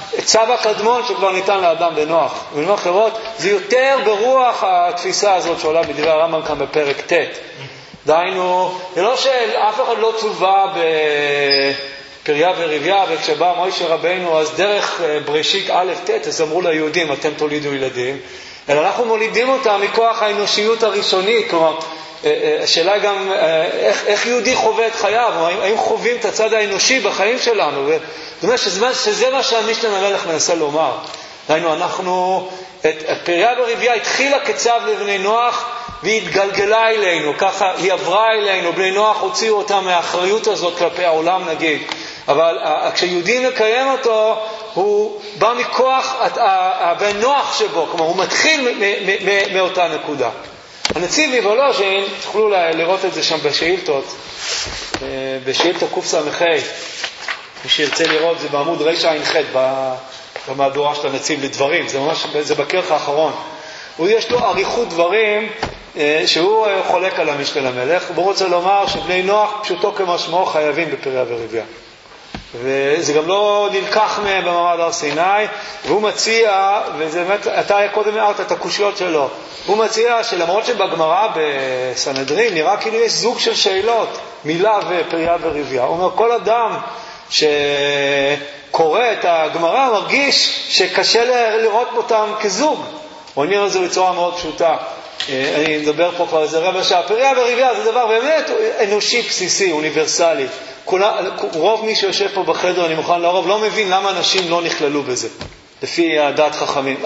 הצו הקדמון שכבר ניתן לאדם בנוח. במילים אחרות, זה יותר ברוח התפיסה הזאת שעולה בדברי הרמב"ם כאן בפרק ט'. דהיינו, זה לא שאף אחד לא צווה בפריה ורביה, וכשבא מוישה רבנו, אז דרך בראשית א' ט', אז אמרו ליהודים, אתם תולידו ילדים, אלא אנחנו מולידים אותם מכוח האנושיות הראשונית. כלומר, השאלה גם איך, איך יהודי חווה את חייו, האם, האם חווים את הצד האנושי בחיים שלנו. זאת אומרת שזה, שזה מה שהמשנה למלך מנסה לומר. דהיינו, אנחנו, את, את פריה ורביה התחילה כצו לבני נוח, והיא התגלגלה אלינו, ככה היא עברה אלינו, בני נוח הוציאו אותה מהאחריות הזאת כלפי העולם נגיד, אבל כשיהודי מקיים אותו, הוא בא מכוח הבן נוח שבו, כלומר הוא מתחיל מאותה נקודה. הנציב מוולוז'ין, תוכלו לראות את זה שם בשאילתות, בשאילתא קס"ח, מי שירצה לראות זה בעמוד רע"ח במהדורה של הנציב לדברים, זה ממש, זה בכרך האחרון. הוא יש לו עריכות דברים שהוא חולק על המשנה למלך, הוא רוצה לומר שבני נוח פשוטו כמשמעו חייבים בפריה ורביה. וזה גם לא נלקח מהם במעמד הר סיני, והוא מציע, וזה באמת, אתה קודם הערת את הקושיות שלו, הוא מציע שלמרות שבגמרא בסנהדרין נראה כאילו יש זוג של שאלות, מילה ופריה ורביה. הוא אומר, כל אדם שקורא את הגמרא מרגיש שקשה לראות אותם כזוג. הוא עניין את זה בצורה מאוד פשוטה. אני מדבר פה כבר איזה רבע שעה. פריה ורביה זה דבר באמת אנושי בסיסי, אוניברסלי. רוב מי שיושב פה בחדר, אני מוכן לרוב, לא מבין למה אנשים לא נכללו בזה, לפי הדעת חכמים.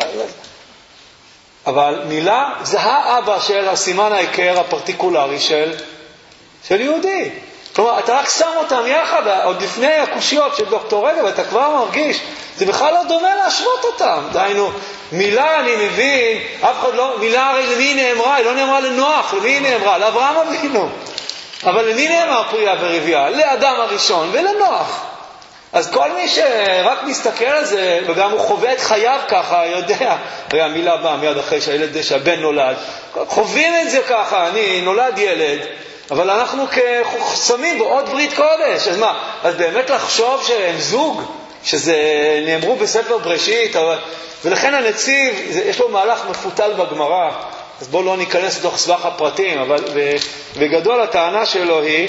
אבל מילה זה האבא של הסימן העיקר הפרטיקולרי של, של יהודי. כלומר, אתה רק שם אותם יחד, עוד לפני הקושיות של דוקטור רגב, אתה כבר מרגיש, זה בכלל לא דומה להשוות אותם. דהיינו, מילה אני מבין, אף אחד לא, מילה הרי למי נאמרה? היא לא נאמרה לנוח, למי היא נאמרה? לאברהם אבינו. אבל למי נאמר פריה ורביה? לאדם הראשון ולנוח. אז כל מי שרק מסתכל על זה, וגם הוא חווה את חייו ככה, יודע, הרי המילה באה מיד אחרי שהילד, שהבן נולד, חווים את זה ככה, אני נולד ילד, אבל אנחנו כחסמים בעוד ברית קודש. אז מה? אז באמת לחשוב שהם זוג, שזה נאמרו בספר בראשית, אבל... ולכן הנציב, יש לו מהלך מפותל בגמרא, אז בואו לא ניכנס לתוך סבך הפרטים, אבל בגדול הטענה שלו היא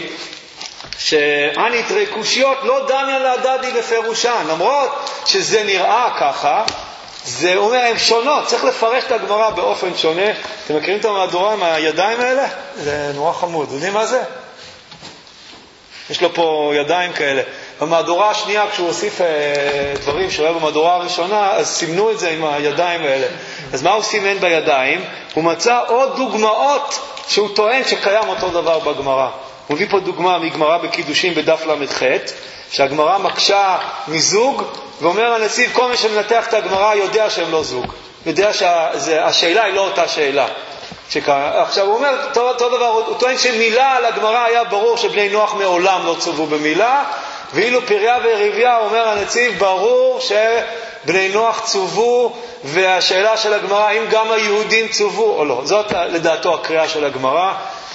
שאני תראי קושיות לא דמיה להדדי בפירושן, למרות שזה נראה ככה, זה אומר הם שונות, צריך לפרש את הגמרא באופן שונה. אתם מכירים את המהדורה עם הידיים האלה? זה נורא חמוד, יודעים מה זה? יש לו פה ידיים כאלה. במהדורה השנייה, כשהוא הוסיף אה, דברים שהוא היה במהדורה הראשונה, אז סימנו את זה עם הידיים האלה. אז מה הוא סימן בידיים? הוא מצא עוד דוגמאות שהוא טוען שקיים אותו דבר בגמרא. הוא מביא פה דוגמה מגמרא בקידושים בדף למ"ח, שהגמרא מקשה מזוג, ואומר הנציב, כל מי שמנתח את הגמרא יודע שהם לא זוג. יודע שהשאלה היא לא אותה שאלה. שכה, עכשיו הוא אומר, אותו דבר, הוא טוען שמילה על הגמרא היה ברור שבני נוח מעולם לא צוו במילה, ואילו פריה ורביה, אומר הנציב, ברור שבני נוח צוו, והשאלה של הגמרא, האם גם היהודים צוו או לא. זאת לדעתו הקריאה של הגמרא.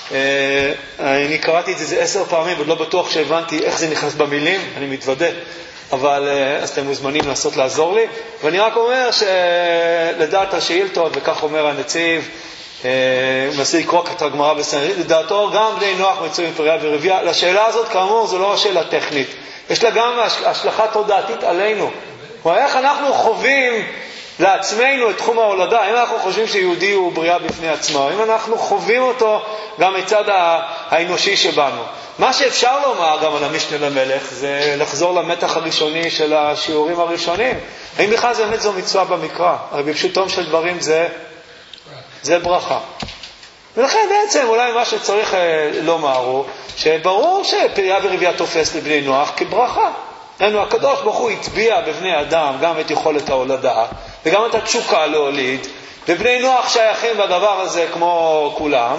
אני קראתי את זה, זה עשר פעמים, ועוד לא בטוח שהבנתי איך זה נכנס במילים, אני מתוודה. אבל אז אתם מוזמנים לעשות לעזור לי. ואני רק אומר שלדעת השאילתות, וכך אומר הנציב, הוא מנסה לקרוא את הגמרא בסנהדרין, לדעתו גם בני נוח מצויים פריה ורביה. לשאלה הזאת כאמור זו לא שאלה טכנית, יש לה גם השלכה תודעתית עלינו. כלומר, איך אנחנו חווים לעצמנו את תחום ההולדה, אם אנחנו חושבים שיהודי הוא בריאה בפני עצמו, אם אנחנו חווים אותו גם מצד האנושי שבנו. מה שאפשר לומר גם על המשנה למלך זה לחזור למתח הראשוני של השיעורים הראשונים. האם בכלל זה באמת זו מצווה במקרא? הרי בפשוטם של דברים זה זה ברכה. ולכן בעצם אולי מה שצריך לומר הוא שברור שפריה ורביה תופס לבני נוח כברכה. לנו הקדוש ברוך הוא הצביע בבני אדם גם את יכולת ההולדה וגם את התשוקה להוליד, ובני נוח שייכים בדבר הזה כמו כולם,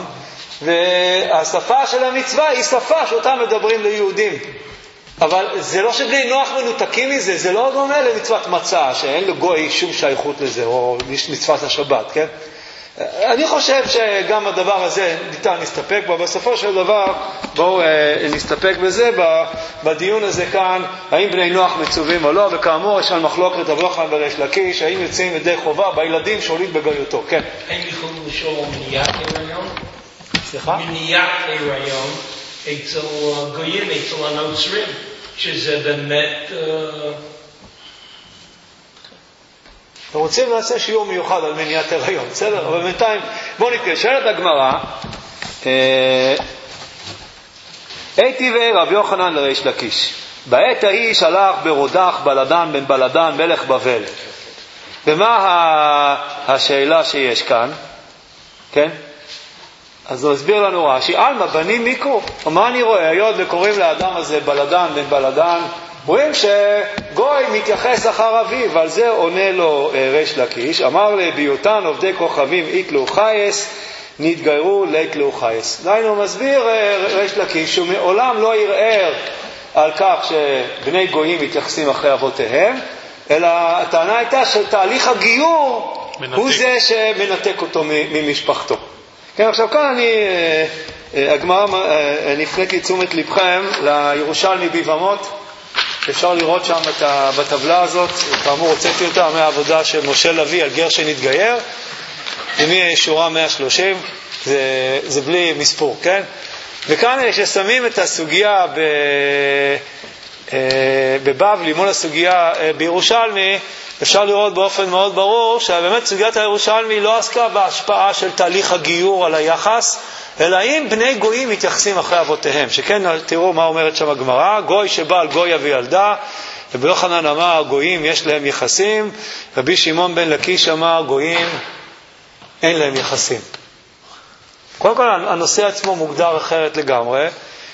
והשפה של המצווה היא שפה שאותה מדברים ליהודים. אבל זה לא שבני נוח מנותקים מזה, זה לא דומה למצוות מצה שאין לגוי שום שייכות לזה, או מצוות השבת, כן? אני חושב שגם הדבר הזה ניתן להסתפק בו. בסופו של דבר, בואו נסתפק בזה, בדיון הזה כאן, האם בני נוח מצווים או לא, וכאמור יש על מחלוקת רבי יוחנן וריש לקיש, האם יוצאים ידי חובה בילדים שעולים בגלותו. כן. האם יכולים לשאול מניעת הריון? סליחה? מניעת הריון אצל גויים, אצל הנוצרים, שזה באמת... אנחנו רוצים לעשות שיעור מיוחד על מניעת הריון, בסדר? אבל בינתיים, בואו נקרא, שואלת הגמרא, הייתי רבי יוחנן לריש לקיש, בעת ההיא שלח ברודח בלדן בן בלדן מלך בבל. ומה השאלה שיש כאן? כן? אז הוא הסביר לנו רש"י, אלמה בנים מיקרו, ומה אני רואה? היות וקוראים לאדם הזה בלדן בן בלדן, רואים שגוי מתייחס אחר אביו, ועל זה עונה לו ריש לקיש, אמר לביותן עובדי כוכבים איקלו חייס, נתגיירו לאיקלו חייס. דיינו מסביר ריש לקיש שהוא מעולם לא ערער על כך שבני גויים מתייחסים אחרי אבותיהם, אלא הטענה הייתה שתהליך הגיור מנתק. הוא זה שמנתק אותו ממשפחתו. כן, עכשיו כאן אני, הגמרא נפנית לתשומת לבכם לירושלמי ביבמות, אפשר לראות שם את בטבלה הזאת, כאמור הוצאתי אותה מהעבודה של משה לוי על גר שנתגייר, שורה מאה ושלושים, זה, זה בלי מספור, כן? וכאן כששמים את הסוגיה ב, בבבלי מול הסוגיה בירושלמי, אפשר לראות באופן מאוד ברור שבאמת סוגיית הירושלמי לא עסקה בהשפעה של תהליך הגיור על היחס, אלא אם בני גויים מתייחסים אחרי אבותיהם. שכן תראו מה אומרת שם הגמרא, גוי שבא על גויה וילדה, רבי יוחנן אמר גויים יש להם יחסים, רבי שמעון בן לקיש אמר גויים אין להם יחסים. קודם כל הנושא עצמו מוגדר אחרת לגמרי.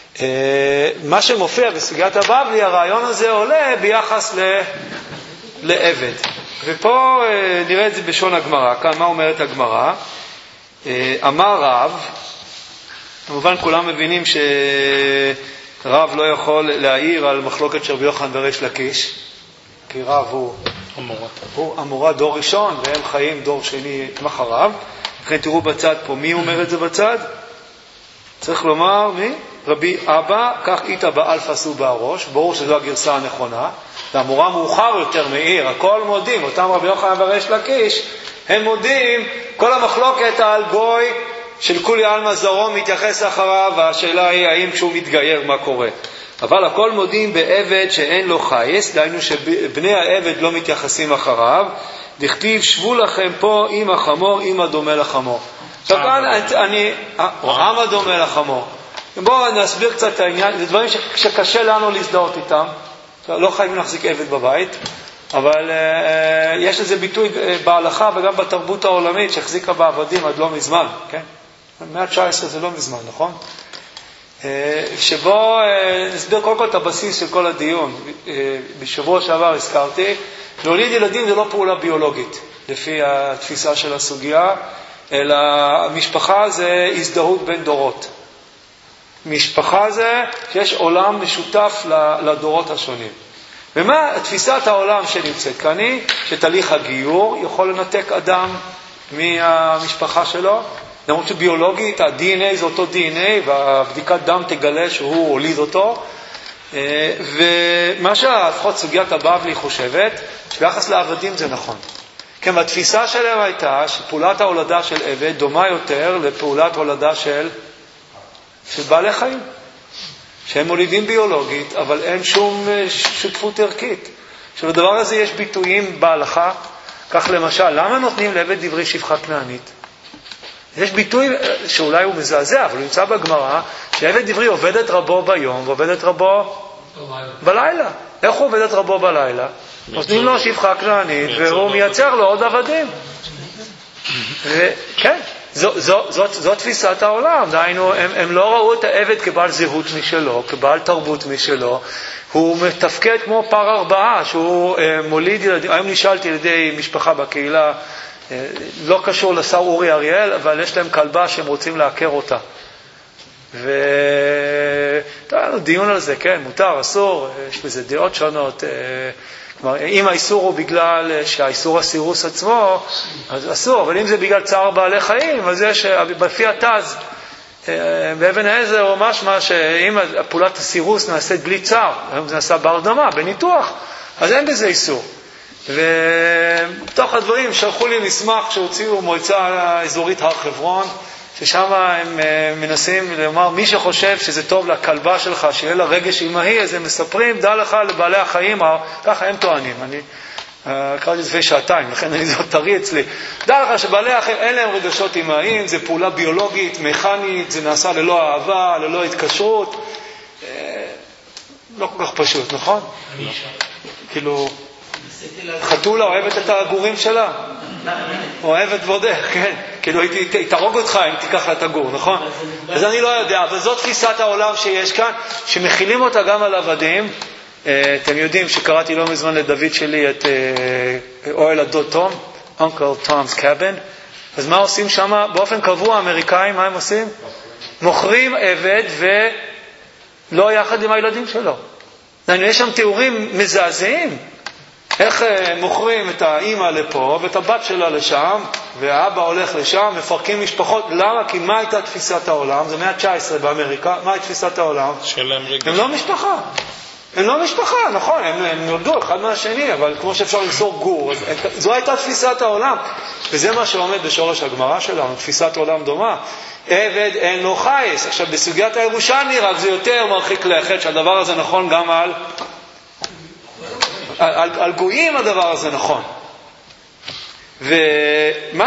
מה שמופיע בסוגיית הבבלי, הרעיון הזה עולה ביחס ל... לעבד. ופה נראה את זה בשון הגמרא. כאן מה אומרת הגמרא? אמר רב, כמובן כולם מבינים שרב לא יכול להעיר על מחלוקת של רבי יוחנן וריש לקיש, כי רב הוא אמורה, הוא אמורה דור ראשון והם חיים דור שני אחריו. לכן תראו בצד פה, מי אומר את זה בצד? צריך לומר מי? רבי אבא, כך איתה באלף עשו בראש, ברור שזו הגרסה הנכונה, והמורה מאוחר יותר מעיר, הכל מודים, אותם רבי יוחנן וריש לקיש, הם מודים, כל המחלוקת על גוי של כולי עלמא זרום מתייחס אחריו, והשאלה היא האם כשהוא מתגייר מה קורה. אבל הכל מודים בעבד שאין לו חייס, דהיינו שבני העבד לא מתייחסים אחריו, דכתיב שבו לכם פה עם החמור, עם הדומה לחמור. עכשיו כאן אני, עם הדומה לחמור. בואו נסביר קצת את העניין, זה דברים שקשה לנו להזדהות איתם, לא חייבים להחזיק עבד בבית, אבל uh, יש לזה ביטוי בהלכה וגם בתרבות העולמית שהחזיקה בעבדים עד לא מזמן, כן? מאה תשע עשרה זה לא מזמן, נכון? Uh, שבו uh, נסביר קודם כל את הבסיס של כל הדיון. Uh, בשבוע שעבר הזכרתי, להוליד ילדים זה לא פעולה ביולוגית, לפי התפיסה של הסוגיה, אלא המשפחה זה הזדהות בין דורות. משפחה זה שיש עולם משותף לדורות השונים. ומה תפיסת העולם שנמצאת כאן היא שתהליך הגיור יכול לנתק אדם מהמשפחה שלו, למרות שביולוגית ה-די אן איי זה אותו די אן איי והבדיקת דם תגלה שהוא הוליד אותו. ומה שלפחות סוגיית הבבלי חושבת שביחס לעבדים זה נכון. כן, והתפיסה שלהם הייתה שפעולת ההולדה של עבד דומה יותר לפעולת הולדה של של בעלי חיים, שהם מולידים ביולוגית, אבל אין שום שותפות ערכית. שבדבר הזה יש ביטויים בהלכה, כך למשל, למה נותנים לעבד דברי שפחה כנענית? יש ביטוי שאולי הוא מזעזע, אבל הוא נמצא בגמרא, שעבד דברי עובד את רבו ביום, ועובד את רבו בלילה. איך הוא עובד את רבו בלילה? נותנים לו שפחה כנענית, והוא מייצר לו עוד עבדים. וכן, זו, זו, זו, זו תפיסת העולם. דהיינו, הם, הם לא ראו את העבד כבעל זהות משלו, כבעל תרבות משלו. הוא מתפקד כמו פר ארבעה, שהוא אה, מוליד ילדים. היום נשאלתי על ידי משפחה בקהילה, אה, לא קשור לשר אורי אריאל, אבל יש להם כלבה שהם רוצים להכר אותה. והיה לנו דיון על זה, כן, מותר, אסור, יש בזה דעות שונות. כלומר, אם האיסור הוא בגלל שהאיסור הסירוס עצמו, אז אסור, אבל אם זה בגלל צער בעלי חיים, אז יש, בפי התז, באבן העזר או משמע שאם פעולת הסירוס נעשית בלי צער, היום זה נעשה בהרדמה, בניתוח, אז אין בזה איסור. ובתוך הדברים שלחו לי מסמך שהוציאו מועצה אזורית הר חברון, ששם הם מנסים לומר, מי שחושב שזה טוב לכלבה שלך, שיהיה לה רגש אימהי, אז הם מספרים, דע לך לבעלי החיים, ככה הם טוענים, אני קראתי את זה לפני שעתיים, לכן אני זאת טרי אצלי, דע לך שבעלי החיים אין להם רגשות אימהיים, זה פעולה ביולוגית, מכנית, זה נעשה ללא אהבה, ללא התקשרות, לא כל כך פשוט, נכון? כאילו, חתולה אוהבת את הגורים שלה, אוהבת ועודך, כן, כאילו היא תרוג אותך אם תיקח לה את הגור, נכון? אז אני לא יודע, אבל זאת תפיסת העולם שיש כאן, שמכילים אותה גם על עבדים. אתם יודעים שקראתי לא מזמן לדוד שלי את אוהל הדוד תום, Uncle Tom's Cabin, אז מה עושים שם? באופן קבוע האמריקאים, מה הם עושים? מוכרים עבד ולא יחד עם הילדים שלו. יש שם תיאורים מזעזעים, איך מוכרים את האמא לפה ואת הבת שלה לשם, והאבא הולך לשם, מפרקים משפחות. למה? כי מה הייתה תפיסת העולם? זה מאה ה-תשע עשרה באמריקה, מה הייתה תפיסת העולם? הם לא משפחה. הם לא משפחה, נכון, הם, הם נולדו אחד מהשני, אבל כמו שאפשר למסור גור, אז, זו הייתה תפיסת העולם. וזה מה שעומד בשורש הגמרא שלנו, תפיסת עולם דומה. עבד אין לו חייס. עכשיו, בסוגיית הירושלמי, רק זה יותר מרחיק לכת, שהדבר הזה נכון גם על... על, על, על גויים הדבר הזה נכון. ומה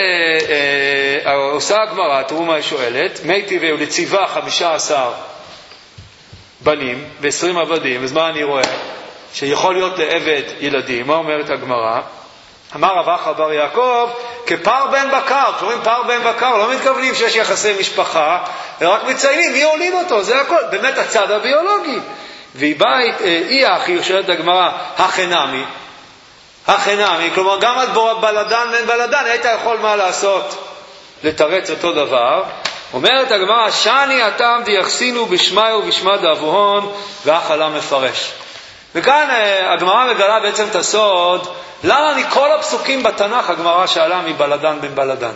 שעושה הגמרא, תראו מה היא שואלת, מי טבעי ולציבה חמישה עשר בנים ועשרים עבדים, אז מה אני רואה? שיכול להיות לעבד ילדים. מה אומרת הגמרא? אמר רב אחא בר יעקב, כפר בן בקר. כשאומרים פר בן בקר, לא מתכוונים שיש יחסי משפחה, רק מציינים מי הוליד אותו, זה הכל, באמת הצד הביולוגי. והיא באה, היא האחי, שואלת הגמרא, החנמי, החנמי, כלומר גם את בלדן בין בלדן, היית יכול מה לעשות? לתרץ אותו דבר. אומרת הגמרא, שני הטעם דיחסינו בשמי ובשמה דאבוהון, והחלה מפרש. וכאן הגמרא מגלה בעצם את הסוד, למה מכל הפסוקים בתנ"ך הגמרא שאלה מבלדן בין בלדן?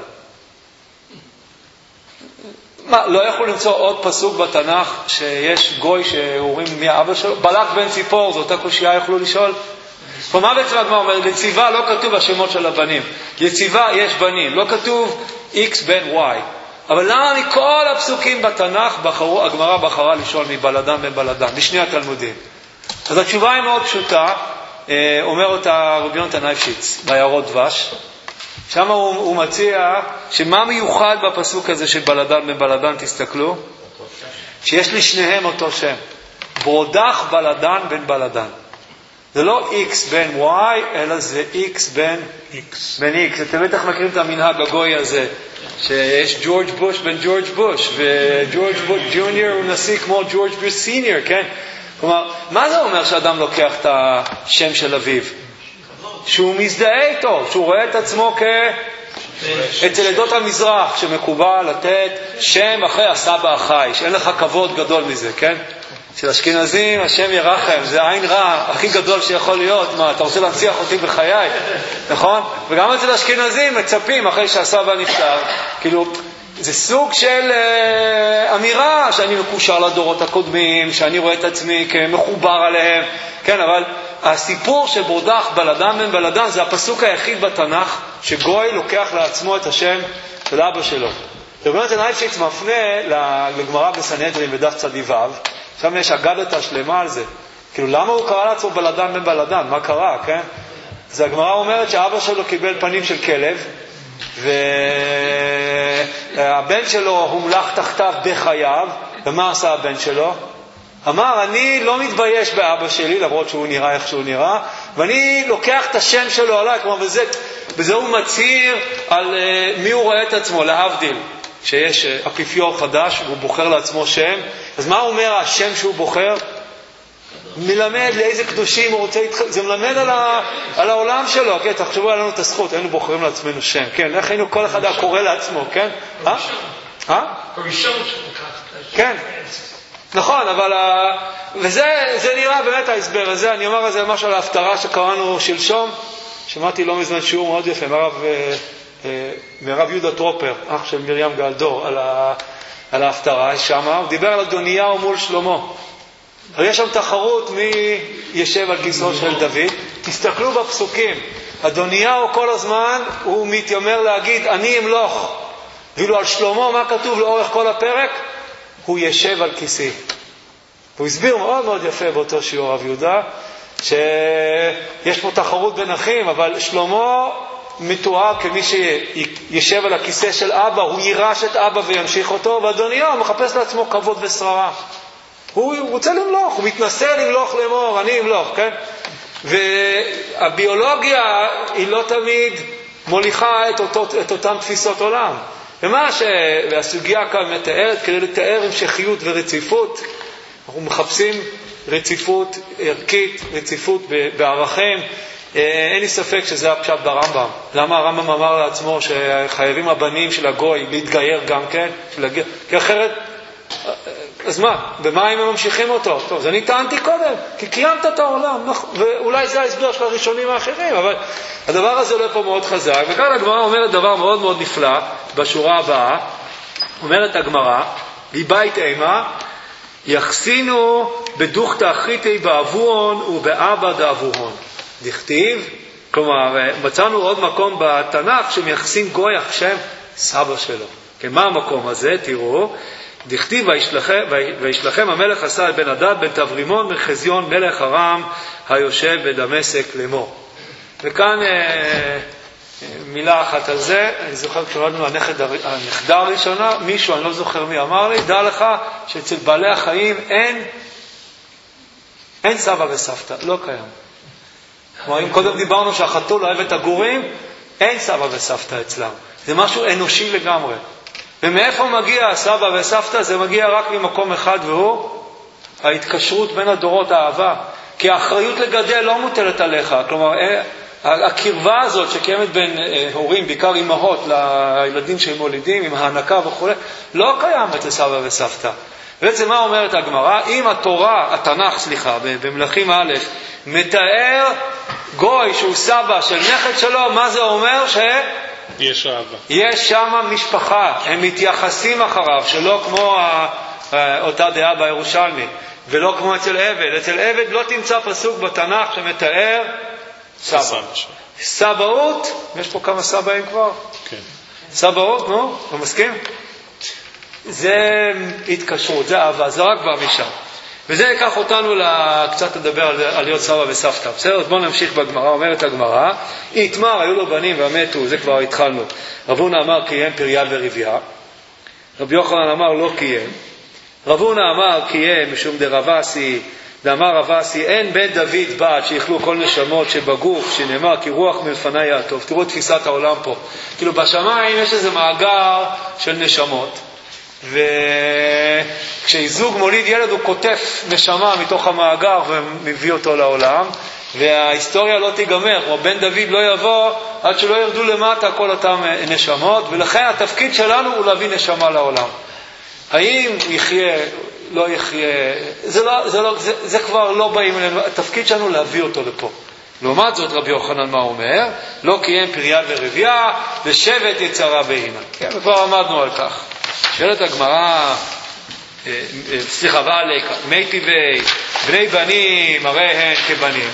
מה, לא יכול למצוא עוד פסוק בתנ"ך שיש גוי שהורים מי האבא שלו? בלק בן ציפור, זו אותה קושייה יכלו לשאול? ומה בעצם הגמרא אומרת? לציבה לא כתוב השמות של הבנים. לציבה יש בנים, לא כתוב X בן Y. אבל למה מכל הפסוקים בתנ"ך בחרו, הגמרא בחרה לשאול מבלדן בן בלדן, בשני התלמודים? אז התשובה היא מאוד פשוטה, אומר אותה רבי יונתן אייבשיץ בעיירות דבש. שם הוא, הוא מציע שמה מיוחד בפסוק הזה של בלדן בן בלדן, תסתכלו, שיש לשניהם אותו שם, ברודח בלדן בן בלדן. זה לא X בן Y, אלא זה X בן X. בן X. אתם בטח מכירים את המנהג הגוי הזה, שיש ג'ורג' בוש בן ג'ורג' בוש, וג'ורג' בוש ג'וניור הוא נשיא כמו ג'ורג' בוש סיניור, כן? כלומר, מה זה אומר שאדם לוקח את השם של אביו? שהוא מזדהה איתו, שהוא רואה את עצמו כ... אצל עדות המזרח, שמקובל לתת שם אחרי הסבא החי, שאין לך כבוד גדול מזה, כן? של אשכנזים, השם ירחם, זה עין רע הכי גדול שיכול להיות. מה, אתה רוצה להנציח אותי בחיי? נכון? וגם אצל אשכנזים מצפים אחרי שהסבא נפטר, כאילו, זה סוג של אה, אמירה שאני מקושר לדורות הקודמים, שאני רואה את עצמי כמחובר עליהם, כן, אבל הסיפור של ברודח בלדן בן בלדן זה הפסוק היחיד בתנ"ך שגוי לוקח לעצמו את השם של אבא שלו. רבי יונתן אייבשיץ מפנה לגמרא בסנהדרין בדף צדיו, שם יש אגדתא שלמה על זה. כאילו, למה הוא קרא לעצמו בלדן בן בלדן? מה קרה, כן? אז הגמרא אומרת שהאבא שלו קיבל פנים של כלב, והבן שלו הומלך תחתיו בחייו. ומה עשה הבן שלו? אמר, אני לא מתבייש באבא שלי, למרות שהוא נראה איך שהוא נראה, ואני לוקח את השם שלו עליי, כמו בזה, בזה הוא מצהיר על uh, מי הוא רואה את עצמו, להבדיל, שיש uh, אפיפיור חדש, והוא בוחר לעצמו שם. אז מה הוא אומר, השם שהוא בוחר? מלמד לאיזה קדושים הוא רוצה, זה מלמד על, ה, על העולם שלו, כן? תחשבו עלינו את הזכות, היינו בוחרים לעצמנו שם, כן? איך היינו כל אחד קורא לעצמו, כן? אה? אה? הראשון שנקרא. כן, נכון, אבל וזה זה נראה באמת ההסבר הזה. אני אומר על זה משהו על ההפטרה שקראנו שלשום, שמעתי לא מזמן שיעור מאוד יפה מרב, מרב יהודה טרופר, אח של מרים גלדור, על, ה, על ההפטרה שמה, הוא דיבר על אדוניהו מול שלמה. יש שם תחרות מי ישב על כיסאו של דוד. תסתכלו בפסוקים, אדוניהו כל הזמן הוא מתיימר להגיד אני אמלוך, ואילו על שלמה מה כתוב לאורך כל הפרק? הוא ישב על כיסאי. הוא הסביר מאוד מאוד יפה באותו שיעור רב יהודה שיש פה תחרות בין אחים, אבל שלמה מתואר כמי שישב על הכיסא של אבא, הוא יירש את אבא וימשיך אותו, ואדוניהו מחפש לעצמו כבוד ושררה. הוא רוצה למלוך, הוא מתנסה למלוך לאמור, אני אמלוך, כן? והביולוגיה היא לא תמיד מוליכה את, אותו, את אותם תפיסות עולם. ומה שהסוגיה כאן מתארת, כדי לתאר המשכיות ורציפות, אנחנו מחפשים רציפות ערכית, רציפות בערכים. אין לי ספק שזה הפשט ברמב"ם. למה הרמב"ם אמר לעצמו שחייבים הבנים של הגוי להתגייר גם כן? כי אחרת, אז מה? במה הם ממשיכים אותו? טוב, זה אני טענתי קודם, כי קיימת את העולם, ואולי זה ההסבר של הראשונים האחרים, אבל הדבר הזה לא פה מאוד חזק. וכאן הגמרא אומרת דבר מאוד מאוד נפלא, בשורה הבאה, אומרת הגמרא, ליבית אימה, יחסינו בדוכתא אחיתי באבורון ובאבא דאבורון. דכתיב, כלומר, מצאנו עוד מקום בתנ"ך שמייחסים גוי על שם סבא שלו. כן, מה המקום הזה? תראו, דכתיב וישלחם המלך עשה בן הדד בן תברימון מחזיון מלך ארם היושב בדמשק לאמור. וכאן אה, מילה אחת על זה. אני זוכר כשרדנו הנכדה הראשונה, מישהו, אני לא זוכר מי, אמר לי, דע לך שאצל בעלי החיים אין אין סבא וסבתא, לא קיים. כלומר, אם קודם דיברנו שהחתול אוהב את הגורים, אין סבא וסבתא אצלם. זה משהו אנושי לגמרי. ומאיפה מגיע הסבא וסבתא? זה מגיע רק ממקום אחד, והוא ההתקשרות בין הדורות, האהבה. כי האחריות לגדל לא מוטלת עליך. כלומר, הקרבה הזאת שקיימת בין הורים, בעיקר אמהות, לילדים שהם מולידים, עם ההנקה וכו', לא קיים אצל סבא וסבתא. בעצם מה אומרת הגמרא? אם התורה, התנ"ך, סליחה, במלכים א', מתאר גוי שהוא סבא של נכד שלו, מה זה אומר? ש... יש אהבה. יש שם משפחה, הם מתייחסים אחריו, שלא כמו אותה דעה בירושלמי, ולא כמו אצל עבד. אצל עבד לא תמצא פסוק בתנ"ך שמתאר סבא. סבאות, יש פה כמה סבאים כבר? כן. סבאות, נו? לא מסכים? זה התקשרות, זה אהבה, זה רק בא משם. וזה ייקח אותנו קצת לדבר על, על להיות סבא וסבתא. בסדר, אז בואו נמשיך בגמרא. אומרת הגמרא, יתמר, היו לו בנים ומתו, זה כבר התחלנו. רב הונא אמר קיים פריה ורבייה. רבי יוחנן אמר לא קיים. רב הונא אמר קיים משום דרב אסי, דאמר רב אסי, אין בן דוד בת שיכלו כל נשמות שבגוף, שנאמר כי רוח מלפני יעטוף. תראו תפיסת העולם פה. כאילו בשמיים יש איזה מאגר של נשמות. וכשזוג מוליד ילד הוא כותף נשמה מתוך המאגר ומביא אותו לעולם, וההיסטוריה לא תיגמר, כמו בן דוד לא יבוא עד שלא ירדו למטה כל אותם נשמות, ולכן התפקיד שלנו הוא להביא נשמה לעולם. האם יחיה, לא יחיה, זה, לא, זה, לא, זה, זה כבר לא באים אלינו, התפקיד שלנו להביא אותו לפה. לעומת זאת רבי יוחנן מה אומר? לא קיים פריה ורבייה ושבט יצרה בהינה. כן, כבר עמדנו על כך. שואלת הגמרא, סליחה, ועליקה, מי טבעי, בני בנים, הרי הן כבנים.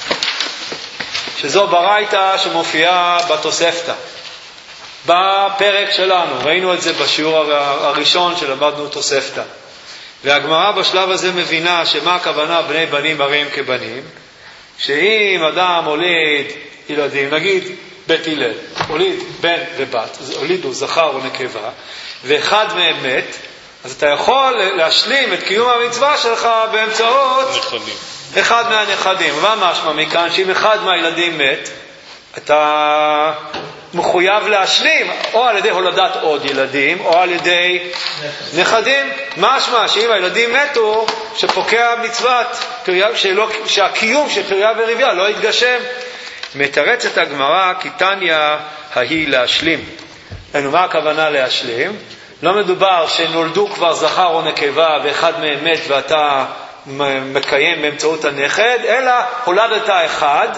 שזו ברייתא שמופיעה בתוספתא. בפרק שלנו, ראינו את זה בשיעור הראשון שלמדנו תוספתא. והגמרא בשלב הזה מבינה שמה הכוונה בני בנים, הרי הם כבנים. שאם אדם הוליד ילדים, נגיד בית הלל, הוליד בן ובת, הולידו זכר או נקבה, ואחד מהם מת, אז אתה יכול להשלים את קיום המצווה שלך באמצעות נכדים. אחד מהנכדים. ומה משמע מכאן? שאם אחד מהילדים מת, אתה מחויב להשלים, או על ידי הולדת עוד ילדים, או על ידי נכדים. משמע שאם הילדים מתו, שפוקע מצוות, שלא, שהקיום של פריה ורבייה לא יתגשם. מתרץ את הגמרא, כי תניא ההיא להשלים. מה הכוונה להשלים? לא מדובר שנולדו כבר זכר או נקבה ואחד מהם מת ואתה מקיים באמצעות הנכד, אלא הולדת אחד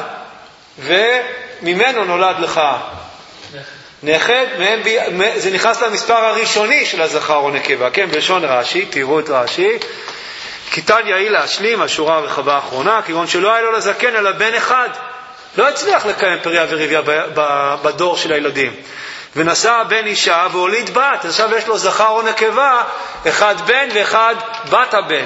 וממנו נולד לך נכד, זה נכנס למספר הראשוני של הזכר או נקבה, כן, בלשון רש"י, תראו את רש"י, כיתן יעיל להשלים, השורה הרחבה האחרונה, כגון שלא היה לו לזקן אלא בן אחד, לא הצליח לקיים פריה וריביה בדור של הילדים, ונשא בן אישה והוליד בת, עכשיו יש לו זכר או נקבה, אחד בן ואחד בת הבן.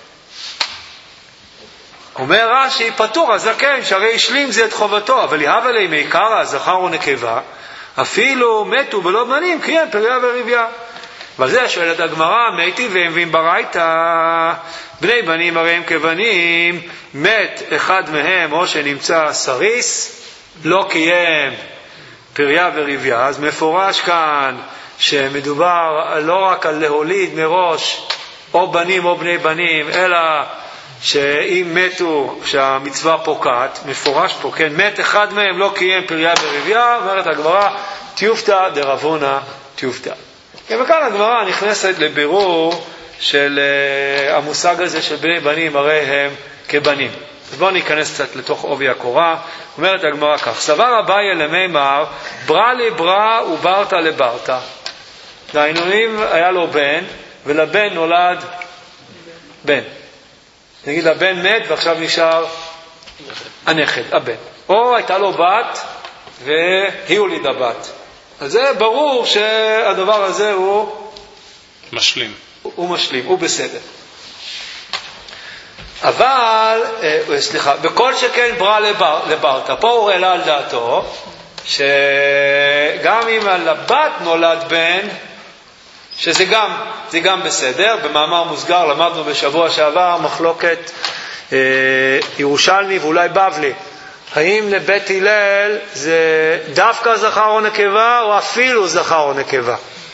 אומר רש"י, פטור הזקן, שהרי השלים זה את חובתו, אבל יהב עלי מעיקר הזכר או נקבה, אפילו מתו ולא בנים, כי אין פריה וריביה. ועל זה שואלת הגמרא, מתי והם והם ברייתא, בני בנים הרי הם כבנים, מת אחד מהם או שנמצא סריס, לא קיים פריה וריביה. אז מפורש כאן שמדובר לא רק על להוליד מראש או בנים או בני בנים, אלא שאם מתו, שהמצווה פוקעת, מפורש פה, כן, מת אחד מהם לא קיים פריה וריביה, אומרת הגמרא, תיופתא דרבונה תיופתא. וכאן הגמרא נכנסת לבירור של uh, המושג הזה של בני בנים, הרי הם כבנים. אז בואו ניכנס קצת לתוך עובי הקורה. אומרת הגמרא כך, סבר אביי למימר, ברא לברא וברתא לברתא. דהיינו, אם היה לו בן, ולבן נולד בן. נגיד, לבן מת ועכשיו נשאר הנכד, הבן. או הייתה לו בת והיא הולידה בת. אז זה ברור שהדבר הזה הוא משלים. הוא, הוא משלים, הוא בסדר. אבל, אה, סליחה, בכל שכן ברא לבר, לברתא, פה הוא העלה על דעתו, שגם אם על הבת נולד בן, שזה גם, זה גם בסדר. במאמר מוסגר למדנו בשבוע שעבר מחלוקת אה, ירושלמי ואולי בבלי. האם לבית הלל זה דווקא זכר או נקבה או אפילו זכר או נקבה?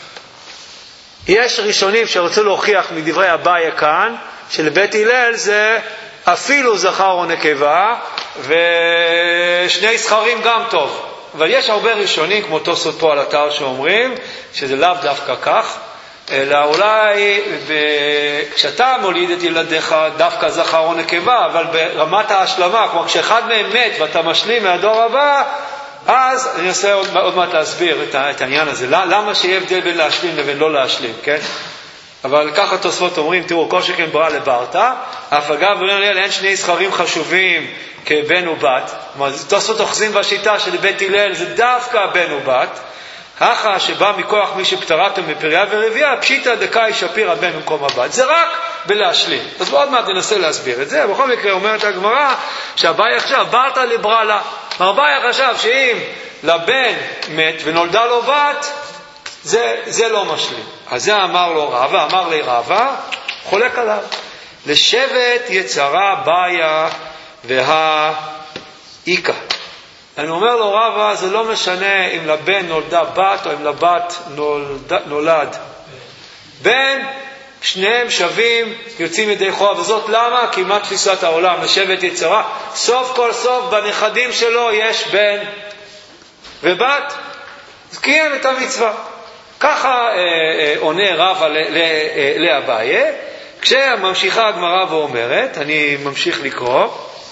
יש ראשונים שרצו להוכיח מדברי אביי כאן שלבית הלל זה אפילו זכר או נקבה ושני זכרים גם טוב. אבל יש הרבה ראשונים כמו תוספות פה על אתר שאומרים שזה לאו דווקא כך, אלא אולי ב... כשאתה מוליד את ילדיך דווקא זכר או נקבה, אבל ברמת ההשלמה, כמו כשאחד מהם מת ואתה משלים מהדור הבא, אז אני אנסה עוד, עוד מעט להסביר את, את העניין הזה. למה שיהיה הבדל בין להשלים לבין לא להשלים, כן? אבל ככה תוספות אומרים, תראו, כל שכן ברא לברתא, אף אגב בריאל אין שני זכרים חשובים כבן ובת. תוספות אוחזים בשיטה של בית הלל זה דווקא בן ובת, האחה שבא מכוח מי שפטרתם בפריה ורבייה, פשיטא דקאי שפיר הבן במקום הבת. זה רק בלהשלים. אז עוד מעט ננסה להסביר את זה. בכל מקרה אומרת הגמרא שהבאי עכשיו ברתא לברא לה. הבאי חשב שאם לבן מת ונולדה לו בת, זה, זה לא משלים. אז זה אמר לו רבא, אמר לי רבא, חולק עליו. לשבט יצרה באיה והאיקה. אני אומר לו רבא, זה לא משנה אם לבן נולדה בת או אם לבת נולד, נולד בן, שניהם שווים, יוצאים ידי חובה. וזאת למה? כי מה תפיסת העולם? לשבט יצרה, סוף כל סוף בנכדים שלו יש בן ובת, אז קיים את המצווה. ככה אה, אה, עונה רבא לאביי, כשממשיכה הגמרא ואומרת, אני ממשיך לקרוא,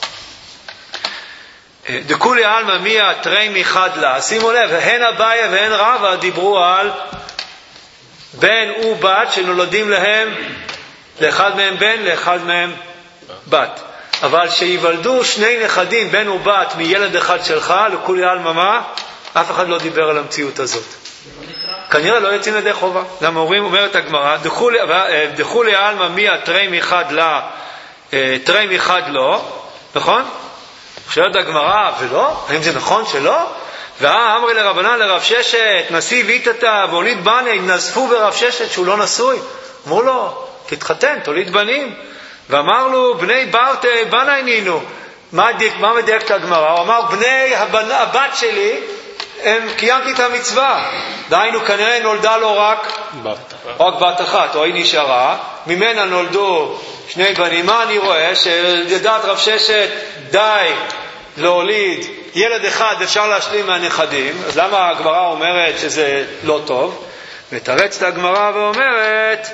דכולי עלמא מיה תרי מחד לה. שימו לב, הן אביי והן רבא דיברו על בן ובת שנולדים להם, לאחד מהם בן, לאחד מהם בת. אבל שיוולדו שני נכדים, בן ובת, מילד אחד שלך, לכולי עלמא מה? אף אחד לא דיבר על המציאות הזאת. כנראה לא יוצאים ידי חובה. למה אומרים, אומרת הגמרא, דכולי עלמא מיה תרי מחד לה, תרי מחד לא, נכון? שואלת הגמרא, ולא? האם זה נכון שלא? ואמרי לרבנן לרב ששת, נשיא ויתתה והוליד בני, נזפו ברב ששת שהוא לא נשוי. אמרו לו, תתחתן, תוליד בנים. ואמר לו, בני ברתי, בני נינו. מה, דיק, מה מדייק את הגמרא? הוא אמר, בני הבנ... הבת שלי, הם קיימתי את המצווה. דהיינו, כנראה נולדה לו רק בת. רק בת אחת, או היא נשארה. ממנה נולדו שני בנים. מה אני רואה? שלדעת רב ששת, די להוליד ילד אחד, אפשר להשלים מהנכדים. אז למה הגמרא אומרת שזה לא טוב? מתרץ את הגמרא ואומרת,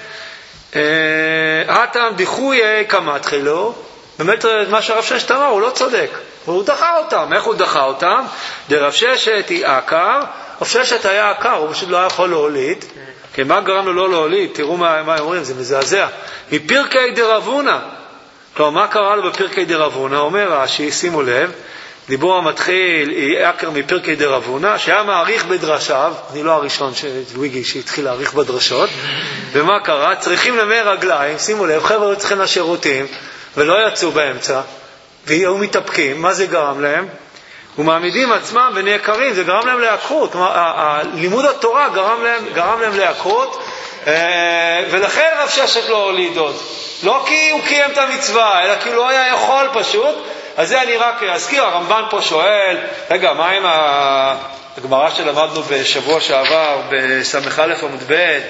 הטעם דיחויי כמה תחילו, באמת מה שהרב ששת אמר הוא לא צודק, הוא דחה אותם. איך הוא דחה אותם? דרב ששת היא עקר, רב ששת היה עקר, הוא פשוט לא יכול להוליד. כי מה גרם לו לא להוליד? תראו מה, מה אומרים, זה מזעזע. מפרקי דרבונה. כלומר, מה קרה לו בפרקי דרבונה? אומר רש"י, שימו לב, דיבור המתחיל היא עקר מפרקי דרבונה, שהיה מעריך בדרשיו, אני לא הראשון שוויגי שהתחיל להעריך בדרשות, ומה קרה? צריכים למי רגליים, שימו לב, חבר'ה צריכים לשירותים, ולא יצאו באמצע, והיו מתאפקים. מה זה גרם להם? ומעמידים עצמם ונעקרים, זה גרם להם להעקרות. לימוד התורה גרם להם, גרם להם להעקרות, ולכן רב ששת לא הוליד עוד. לא כי הוא קיים את המצווה, אלא כי הוא לא היה יכול פשוט. אז זה אני רק אזכיר, הרמב"ן פה שואל, רגע, מה עם הגמרא שלמדנו בשבוע שעבר, בסמך א' עמוד ב',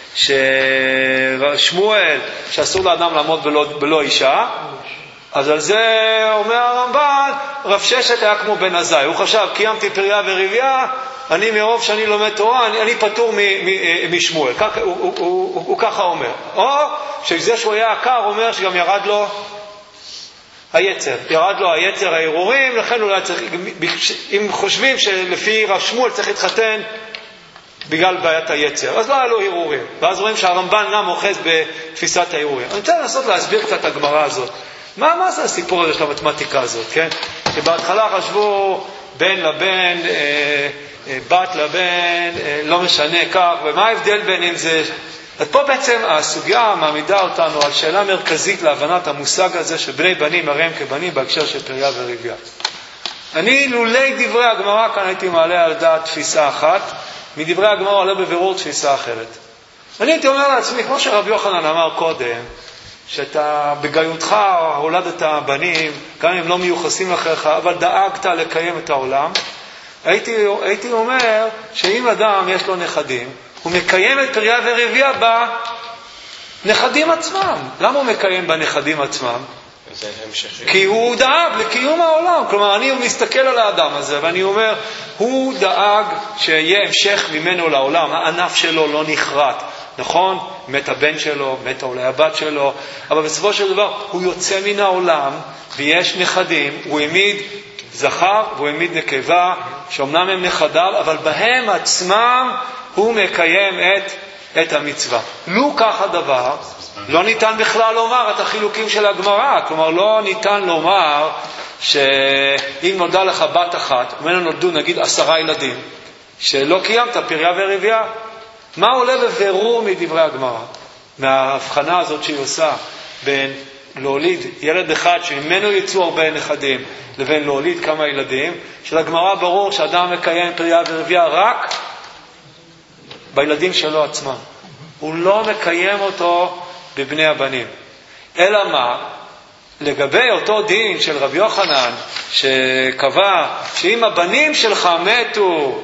ששמואל, שאסור לאדם לעמוד בלא, בלא אישה, אז על זה אומר הרמב"ן, רב ששת היה כמו בן עזאי, הוא חשב, קיימתי פריה ורבייה, אני מרוב שאני לומד תורה, אני, אני פטור מ, מ, משמואל, כך, הוא, הוא, הוא, הוא, הוא ככה אומר. או שזה שהוא היה עקר אומר שגם ירד לו היצר, ירד לו היצר הערעורים, לכן אולי צריך, אם חושבים שלפי רב שמואל צריך להתחתן בגלל בעיית היצר, אז לא היה לו ערעורים, ואז רואים שהרמב"ן גם אוחז בתפיסת הערעורים. אני רוצה לנסות להסביר קצת את הגמרא הזאת. מה, מה זה הסיפור הזה של המתמטיקה הזאת, כן? שבהתחלה חשבו בן לבן, אה, אה, בת לבן, אה, לא משנה כך, ומה ההבדל בין אם זה... אז פה בעצם הסוגיה מעמידה אותנו על שאלה מרכזית להבנת המושג הזה שבני בנים הרי הם כבנים בהקשר של פריה ורבייה. אני לולי דברי הגמרא כאן הייתי מעלה על דעת תפיסה אחת, מדברי הגמרא עולה בבירור תפיסה אחרת. אני הייתי אומר לעצמי, כמו שרבי יוחנן אמר קודם, שאתה בגיותך הולדת בנים, גם אם לא מיוחסים לכך, אבל דאגת לקיים את העולם. הייתי, הייתי אומר שאם אדם יש לו נכדים, הוא מקיים את פריה ורבייה בנכדים עצמם. למה הוא מקיים בנכדים עצמם? כי הוא דאג לקיום העולם. כלומר, אני מסתכל על האדם הזה ואני אומר, הוא דאג שיהיה המשך ממנו לעולם, הענף שלו לא נחרט. נכון? מת הבן שלו, מת אולי הבת שלו, אבל בסופו של דבר הוא יוצא מן העולם ויש נכדים, הוא העמיד זכר והוא העמיד נקבה, שאומנם הם נכדיו, אבל בהם עצמם הוא מקיים את, את המצווה. לו כך הדבר, לא ניתן בכלל לומר את החילוקים של הגמרא, כלומר לא ניתן לומר שאם נולדה לך בת אחת, ומנו נולדו נגיד עשרה ילדים, שלא קיימת פריה ורבייה. מה עולה בבירור מדברי הגמרא? מההבחנה הזאת שהיא עושה בין להוליד ילד אחד שממנו יצאו הרבה נכדים לבין להוליד כמה ילדים, של הגמרא ברור שאדם מקיים פריה ורבייה רק בילדים שלו עצמם. הוא לא מקיים אותו בבני הבנים. אלא מה? לגבי אותו דין של רבי יוחנן שקבע שאם הבנים שלך מתו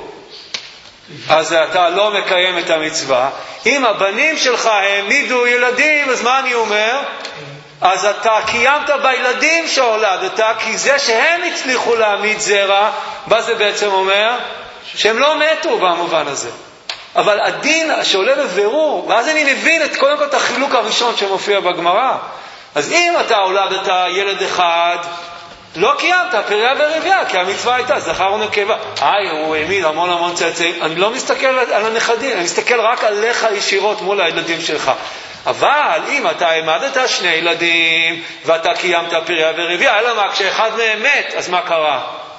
אז אתה לא מקיים את המצווה. אם הבנים שלך העמידו ילדים, אז מה אני אומר? אז אתה קיימת בילדים שהולדת, כי זה שהם הצליחו להעמיד זרע, מה זה בעצם אומר? שהם לא מתו במובן הזה. אבל הדין שעולה בבירור, ואז אני מבין את קודם כל את החילוק הראשון שמופיע בגמרא. אז אם אתה הולדת ילד אחד, לא קיימת פריה ורבייה, כי המצווה הייתה זכר ונקבה. איי, הוא העמיד המון המון צאצאים. אני לא מסתכל על הנכדים, אני מסתכל רק עליך ישירות מול הילדים שלך. אבל אם אתה העמדת שני ילדים ואתה קיימת פריה ורבייה, אלא מה, כשאחד מהם מת, אז מה קרה?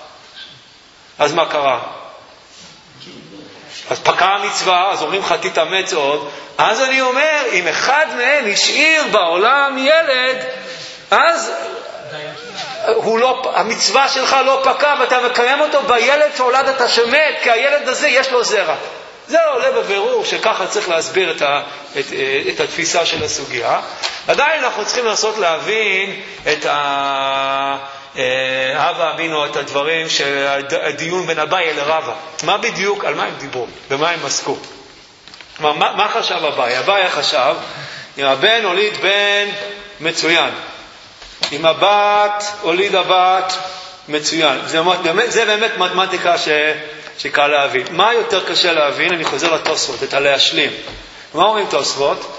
אז מה קרה? אז פקע המצווה, אז אומרים לך תתאמץ עוד. אז אני אומר, אם אחד מהם השאיר בעולם ילד, אז הוא לא, המצווה שלך לא פקע ואתה מקיים אותו בילד שהולדת שמת, כי הילד הזה יש לו זרע. זה עולה בבירור שככה צריך להסביר את, ה, את, את התפיסה של הסוגיה. עדיין אנחנו צריכים לנסות להבין את אבא אבינו, את הדברים של הדיון בין אביי לרבא. מה בדיוק, על מה הם דיברו, במה הם עסקו. מה, מה חשב אביי? אביי חשב, אם הבן הוליד בן מצוין, אם הבת הוליד הבת מצוין. זה, זה באמת מתמטיקה ש... שקל להבין. מה יותר קשה להבין? אני חוזר לתוספות, את הלהשלים. מה אומרים תוספות?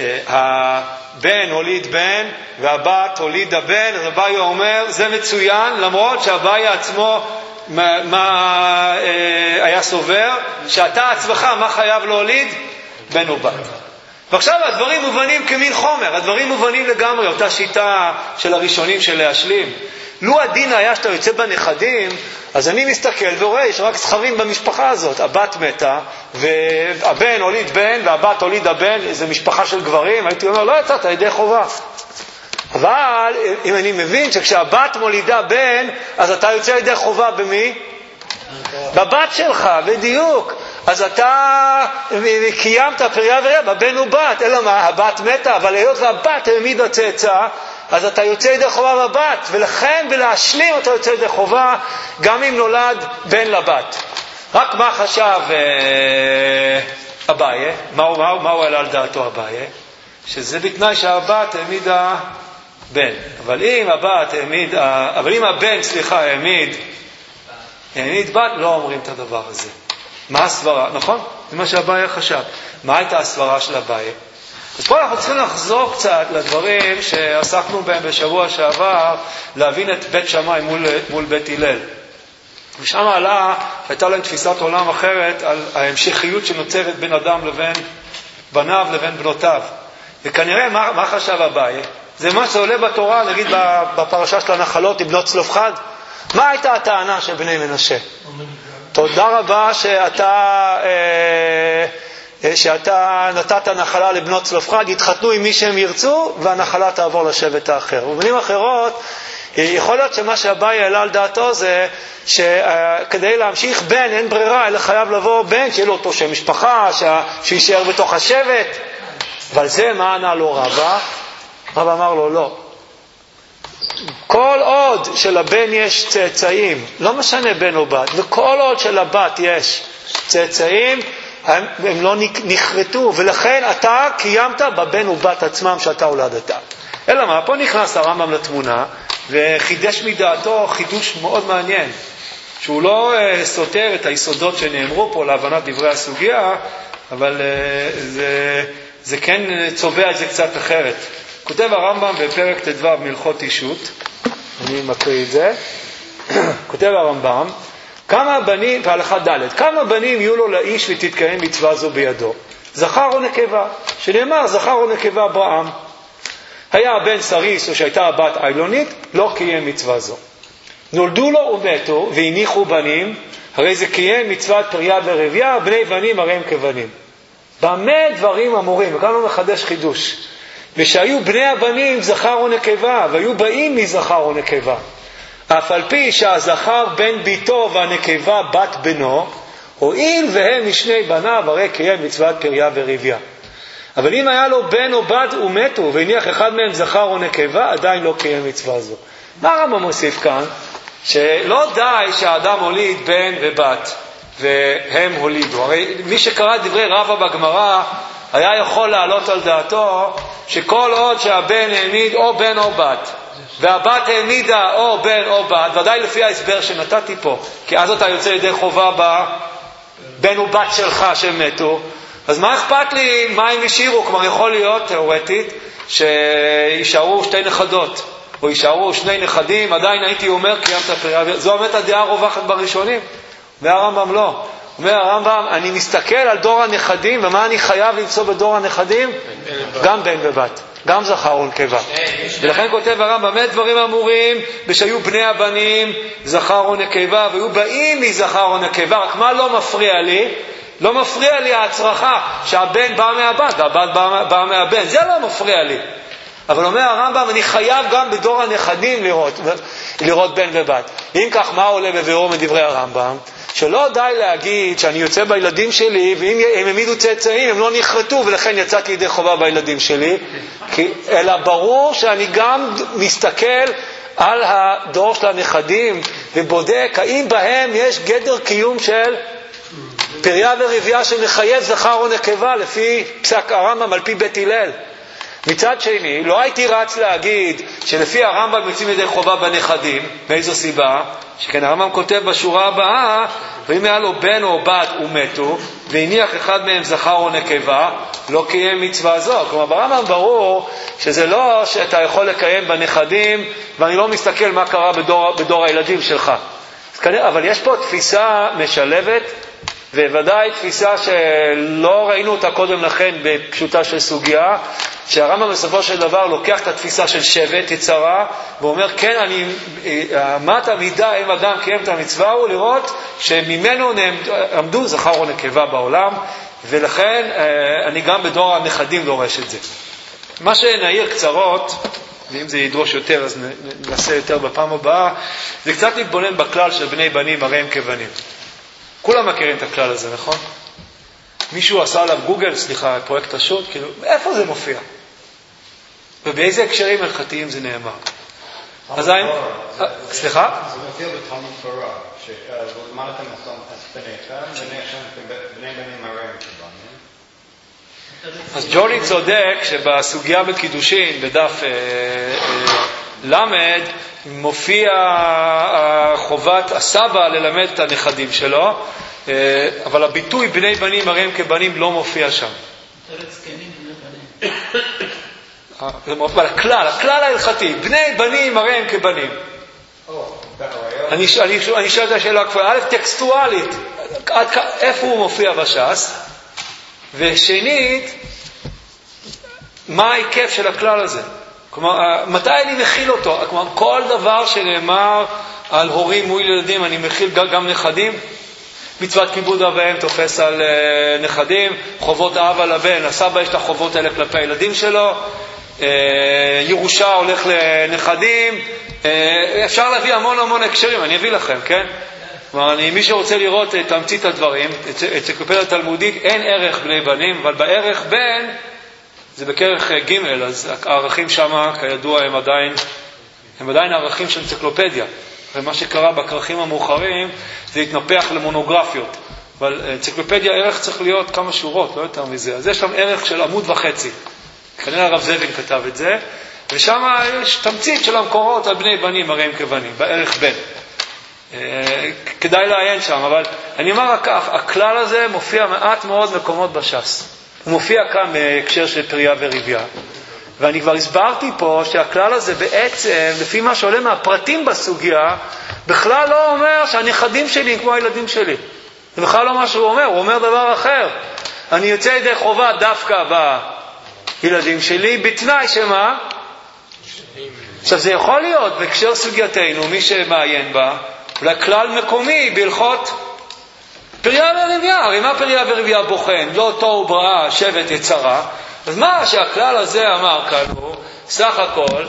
הבן הוליד בן והבת הולידה בן, אז אביי אומר, זה מצוין, למרות שאביי עצמו מה, מה אה, היה סובר, שאתה עצמך מה חייב להוליד? בן ובת. ועכשיו הדברים מובנים כמין חומר, הדברים מובנים לגמרי, אותה שיטה של הראשונים של להשלים. לו הדין היה שאתה יוצא בנכדים, אז אני מסתכל ורואה, יש רק זכרים במשפחה הזאת. הבת מתה, והבן הוליד בן, והבת הוליד הבן, זה משפחה של גברים, הייתי אומר, לא יצאת ידי חובה. אבל אם אני מבין שכשהבת מולידה בן, אז אתה יוצא ידי חובה במי? בבת שלך, בדיוק. אז אתה קיימת פריה וריה, בבן ובת, אלא מה? הבת מתה, אבל היות והבת העמידה צאצא, אז אתה יוצא ידי חובה בבת, ולכן בלהשלים אתה יוצא ידי חובה, גם אם נולד בן לבת. רק מה חשב אה, אביי? מה הוא, מה, מה הוא העלה על דעתו אביי? שזה בתנאי שהבת העמידה בן. אבל אם הבת העמיד, אבל אם הבן, סליחה, העמיד, העמיד בת, לא אומרים את הדבר הזה. מה הסברה? נכון? זה מה שאביי חשב. מה הייתה הסברה של אביי? אז פה אנחנו צריכים לחזור קצת לדברים שעסקנו בהם בשבוע שעבר, להבין את בית שמאי מול, מול בית הלל. ושם עלה, הייתה להם תפיסת עולם אחרת על ההמשכיות שנוצרת בין אדם לבין בניו לבין בנותיו. וכנראה מה, מה חשב אביי? זה מה שעולה בתורה, נגיד בפרשה של הנחלות עם בנות צלופחד. מה הייתה הטענה של בני מנשה? תודה רבה שאתה... אה, שאתה נתת נחלה לבנות צלופחד, יתחתנו עם מי שהם ירצו, והנחלה תעבור לשבט האחר. ובמילים אחרות, יכול להיות שמה שאביי העלה על דעתו זה, שכדי להמשיך בן, אין ברירה, אלא חייב לבוא בן, שיהיה לו אותו שם משפחה, שישאר בתוך השבט. אבל זה מה ענה לו רבא? רבא אמר לו, לא. כל עוד שלבן יש צאצאים, לא משנה בן או בת, וכל עוד שלבת יש צאצאים, הם, הם לא נחרטו, ולכן אתה קיימת בבן ובת עצמם שאתה הולדת. אלא מה? פה נכנס הרמב"ם לתמונה, וחידש מדעתו חידוש מאוד מעניין, שהוא לא uh, סותר את היסודות שנאמרו פה להבנת דברי הסוגיה, אבל uh, זה, זה כן צובע את זה קצת אחרת. כותב הרמב"ם בפרק ט"ו מלכות אישות, אני מקריא את זה, כותב הרמב"ם, כמה בנים, בהלכה ד', כמה בנים יהיו לו לאיש ותתקיים מצווה זו בידו? זכר או נקבה? שנאמר, זכר או נקבה אברהם. היה הבן סריס או שהייתה הבת איילונית, לא קיים מצווה זו. נולדו לו ומתו והניחו בנים, הרי זה קיים מצוות פריה ורבייה, בני בנים הרי הם כבנים. במה דברים אמורים, וכאן לא מחדש חידוש. ושהיו בני הבנים זכר או נקבה, והיו באים מזכר או נקבה. אף על פי שהזכר בן ביתו והנקבה בת בנו, הואיל והם משני בניו, הרי קיים מצוות פריה ורבייה. אבל אם היה לו בן או בת ומתו, והניח אחד מהם זכר או נקבה, עדיין לא קיים מצווה זו. מה הרמב"ם מוסיף כאן? שלא די שהאדם הוליד בן ובת, והם הולידו. הרי מי שקרא דברי רבא בגמרא, היה יכול לעלות על דעתו, שכל עוד שהבן העמיד או בן או בת, והבת העמידה או בן או בת, ודאי לפי ההסבר שנתתי פה, כי אז אתה יוצא ידי חובה בבן ובת שלך שמתו, אז מה אכפת לי מה הם השאירו? כלומר יכול להיות תיאורטית שישארו שתי נכדות או יישארו שני נכדים, עדיין הייתי אומר קיימת פריה. זו באמת הדעה הרווחת בראשונים, והרמב"ם לא. אומר הרמב"ם, אני מסתכל על דור הנכדים, ומה אני חייב למצוא בדור הנכדים? גם בן ובת, גם זכר ונקבה. ולכן כותב הרמב"ם, באמת דברים אמורים, ושהיו בני הבנים זכר ונקבה, והיו באים מזכר ונקבה. רק מה לא מפריע לי? לא מפריע לי ההצרחה שהבן בא מהבת והבת בא, בא מהבן, זה לא מפריע לי. אבל אומר הרמב"ם, אני חייב גם בדור הנכדים לראות, לראות בן ובת. אם כך, מה עולה בבירור מדברי הרמב"ם? שלא די להגיד שאני יוצא בילדים שלי, ואם הם העמידו צאצאים, הם לא נחרטו, ולכן יצאתי ידי חובה בילדים שלי, כי, אלא ברור שאני גם מסתכל על הדור של הנכדים, ובודק האם בהם יש גדר קיום של פריה ורבייה שמחייב זכר או נקבה, לפי פסק הרמב"ם, על פי בית הלל. מצד שני, לא הייתי רץ להגיד שלפי הרמב"ם יוצאים ידי חובה בנכדים. מאיזו סיבה? שכן הרמב"ם כותב בשורה הבאה, ואם היה לו בן או בת ומתו, והניח אחד מהם זכר או נקבה, לא קיים מצווה זו. כלומר, ברמב"ם ברור שזה לא שאתה יכול לקיים בנכדים, ואני לא מסתכל מה קרה בדור, בדור הילדים שלך. אבל יש פה תפיסה משלבת, וודאי תפיסה שלא ראינו אותה קודם לכן בפשוטה של סוגיה, שהרמב"ם בסופו של דבר לוקח את התפיסה של שבט, יצרה, ואומר, כן, אני, אמת המידה אם אדם קיים את המצווה הוא לראות שממנו עמדו זכר או נקבה בעולם, ולכן אני גם בדור הנכדים דורש את זה. מה שנעיר קצרות, ואם זה ידרוש יותר אז ננסה יותר בפעם הבאה, זה קצת להתבונן בכלל של בני בנים הרי הם כבנים. כולם מכירים את הכלל הזה, נכון? מישהו עשה עליו גוגל, סליחה, פרויקט השו"ת, כאילו, איפה זה מופיע? ובאיזה הקשרים הלכתיים זה נאמר? אז האם... סליחה? זה מופיע בתלמוד תורה, שלמדתם את פניכם, בני בנים הרי הם כבנים. אז ג'ולי צודק שבסוגיה בקידושין, בדף למד, מופיע חובת הסבא ללמד את הנכדים שלו, אבל הביטוי בני בנים הרי הם כבנים לא מופיע שם. זה מופיע הכלל, הכלל ההלכתי, בני בנים הרי הם כבנים. אני שואל את השאלה כפולה, א' טקסטואלית, איפה הוא מופיע בש"ס? ושנית, מה ההיקף של הכלל הזה? כלומר, מתי אני מכיל אותו? כלומר, כל דבר שנאמר על הורים מול ילדים, אני מכיל גם נכדים. מצוות כיבוד אב ואם תופס על נכדים, חובות האב על הבן, הסבא יש את החובות האלה כלפי הילדים שלו, ירושה הולך לנכדים, אפשר להביא המון המון הקשרים, אני אביא לכם, כן? כלומר, מי שרוצה לראות את תמצית הדברים, אציקלופדיה תלמודית, אין ערך בני בנים, אבל בערך בן, זה בכרך ג', אז הערכים שם, כידוע, הם עדיין, הם עדיין הערכים של אנציקלופדיה. ומה שקרה בכרכים המאוחרים, זה התנפח למונוגרפיות. אבל אנציקלופדיה, ערך צריך להיות כמה שורות, לא יותר מזה. אז יש שם ערך של עמוד וחצי. כנראה הרב זאבין כתב את זה, ושם יש תמצית של המקורות על בני בנים, הרי הם כבנים, בערך בן. כדאי לעיין שם, אבל אני אומר רק, הכלל הזה מופיע מעט מאוד מקומות בש"ס. הוא מופיע כאן בהקשר של פריה ורבייה. ואני כבר הסברתי פה שהכלל הזה בעצם, לפי מה שעולה מהפרטים בסוגיה, בכלל לא אומר שהנכדים שלי הם כמו הילדים שלי. זה בכלל לא מה שהוא אומר, הוא אומר דבר אחר. אני יוצא ידי חובה דווקא בילדים שלי, בתנאי שמה? עכשיו זה יכול להיות, בהקשר סוגייתנו, מי שמעיין בה, אולי כלל מקומי בהלכות פריה ורבייה. הרי מה פריה ורבייה בוחן? לא תוהו בראה, שבט יצרה. אז מה שהכלל הזה אמר כאן הוא, סך הכל,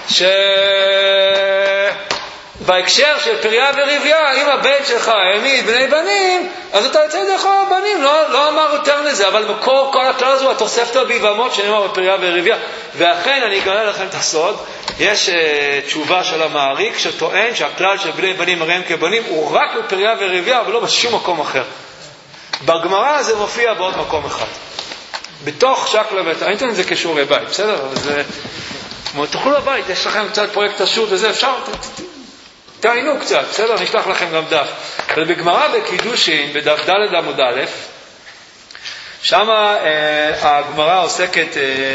שבהקשר של פריה ורבייה, אם הבן שלך העמיד בני בנים, אז אתה יוצא ידי חובה בנים, לא, לא אמר יותר לזה, אבל מקור כל הכלל הזה הוא התוספתא ביבמות שנאמר בפריה ורבייה. ואכן אני אגלה לכם את הסוד, יש uh, תשובה של המעריק שטוען שהכלל של בני בנים הרי הם כבנים הוא רק בפריה ורבייה ולא בשום מקום אחר. בגמרא זה מופיע בעוד מקום אחד. בתוך שקלא וטריא, אני אתן את זה כשיעורי בית, בסדר? אז תוכלו לבית, יש לכם קצת פרויקט השו"ת וזה, אפשר, תעיינו קצת, בסדר? נשלח לכם גם דף. אבל בגמרא בקידושין, בדף ד' עמוד א', שם הגמרא עוסקת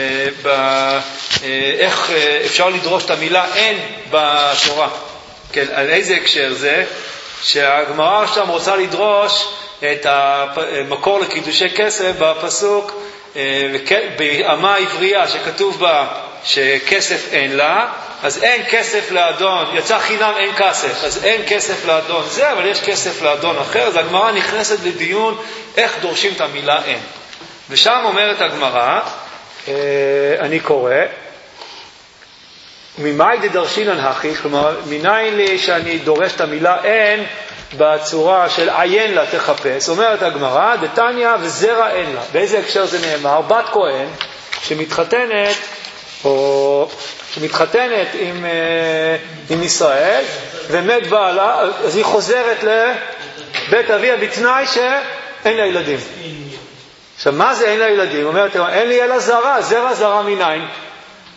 באיך אפשר לדרוש את המילה אין בתורה. כן, על איזה הקשר זה? שהגמרא שם רוצה לדרוש את המקור לקידושי כסף בפסוק באמה עברייה שכתוב בה שכסף אין לה, אז אין כסף לאדון, יצא חינם אין כסף, אז אין כסף לאדון זה, אבל יש כסף לאדון אחר. אז הגמרא נכנסת לדיון איך דורשים את המילה אין. ושם אומרת הגמרא, אני קורא, ממאי דדרשינן הכי, כלומר, מניין לי שאני דורש את המילה אין בצורה של עיין לה תחפש. אומרת הגמרא, דתניא וזרע אין לה. באיזה הקשר זה נאמר? בת כהן שמתחתנת, או שמתחתנת עם, עם ישראל, ומת בעלה, אז היא חוזרת לבית אביה בתנאי שאין לה ילדים. עכשיו, מה זה אין לה ילדים? אומרת, אין לי אלא זרע, זרע זרע מניין.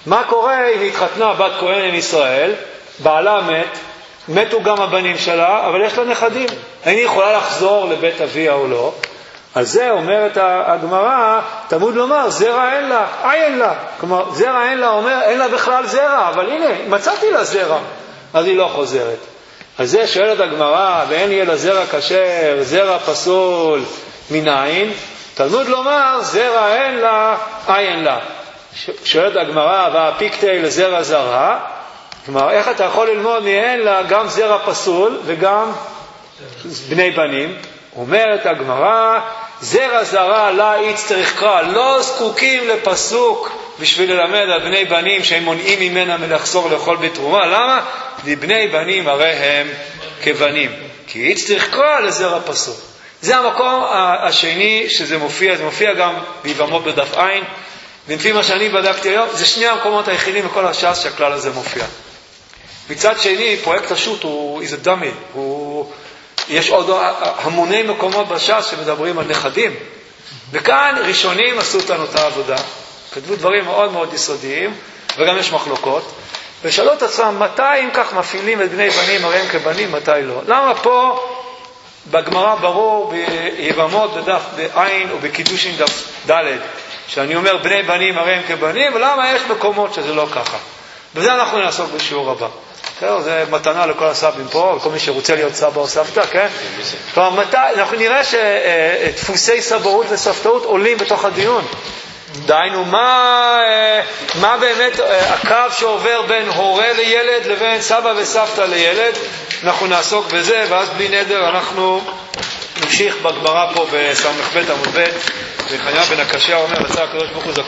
מה קורה אם התחתנה בת כהן עם ישראל, בעלה מת, מתו גם הבנים שלה, אבל יש לה נכדים. האם היא יכולה לחזור לבית אביה או לא? על זה אומרת הגמרא, תלמוד לומר, זרע אין לה, אין לה. כלומר, זרע אין לה אומר, אין לה בכלל זרע, אבל הנה, מצאתי לה זרע. אז היא לא חוזרת. על זה שואלת הגמרא, ואין יהיה לה זרע כשר, זרע פסול מנין? תלמוד לומר, זרע אין לה, אין לה. שואלת הגמרא, והפיקטי לזרע זרע. כלומר, איך אתה יכול ללמוד מאין לה גם זרע פסול וגם בני בנים? אומרת הגמרא, זרע זרע לה איץ צריך קרא, לא זקוקים לפסוק בשביל ללמד על בני בנים שהם מונעים ממנה מלחזור לאכול בתרומה. למה? בני בנים הרי הם כבנים, כי איץ צריך קרא לזרע פסול. זה המקום השני שזה מופיע, זה מופיע גם ביבמות בדף עין, ולפי מה שאני בדקתי היום, זה שני המקומות היחידים בכל הש"ס שהכלל הזה מופיע. מצד שני, פרויקט השו"ת הוא איזה דמי, הוא... יש עוד המוני מקומות בש"ס שמדברים על נכדים, וכאן ראשונים עשו אותנו את העבודה, כתבו דברים מאוד מאוד יסודיים, וגם יש מחלוקות, ושאלו את עצמם מתי אם כך מפעילים את בני בנים הרי הם כבנים, מתי לא. למה פה בגמרא ברור ביבמות בדף בעין או בקידושין דף ד' שאני אומר בני בנים הרי הם כבנים, ולמה יש מקומות שזה לא ככה. בזה אנחנו נעסוק בשיעור הבא. זה מתנה לכל הסבים פה, לכל מי שרוצה להיות סבא או סבתא, כן? כלומר, מתי, אנחנו נראה שדפוסי סבאות וסבתאות עולים בתוך הדיון. דהיינו, מה, מה באמת הקו שעובר בין הורה לילד לבין סבא וסבתא לילד? אנחנו נעסוק בזה, ואז בלי נדר אנחנו נמשיך בגמרא פה בסמ"ך ב' עמוד ב', וחניה בן הקשיא אומר, רצה הקדוש ברוך הוא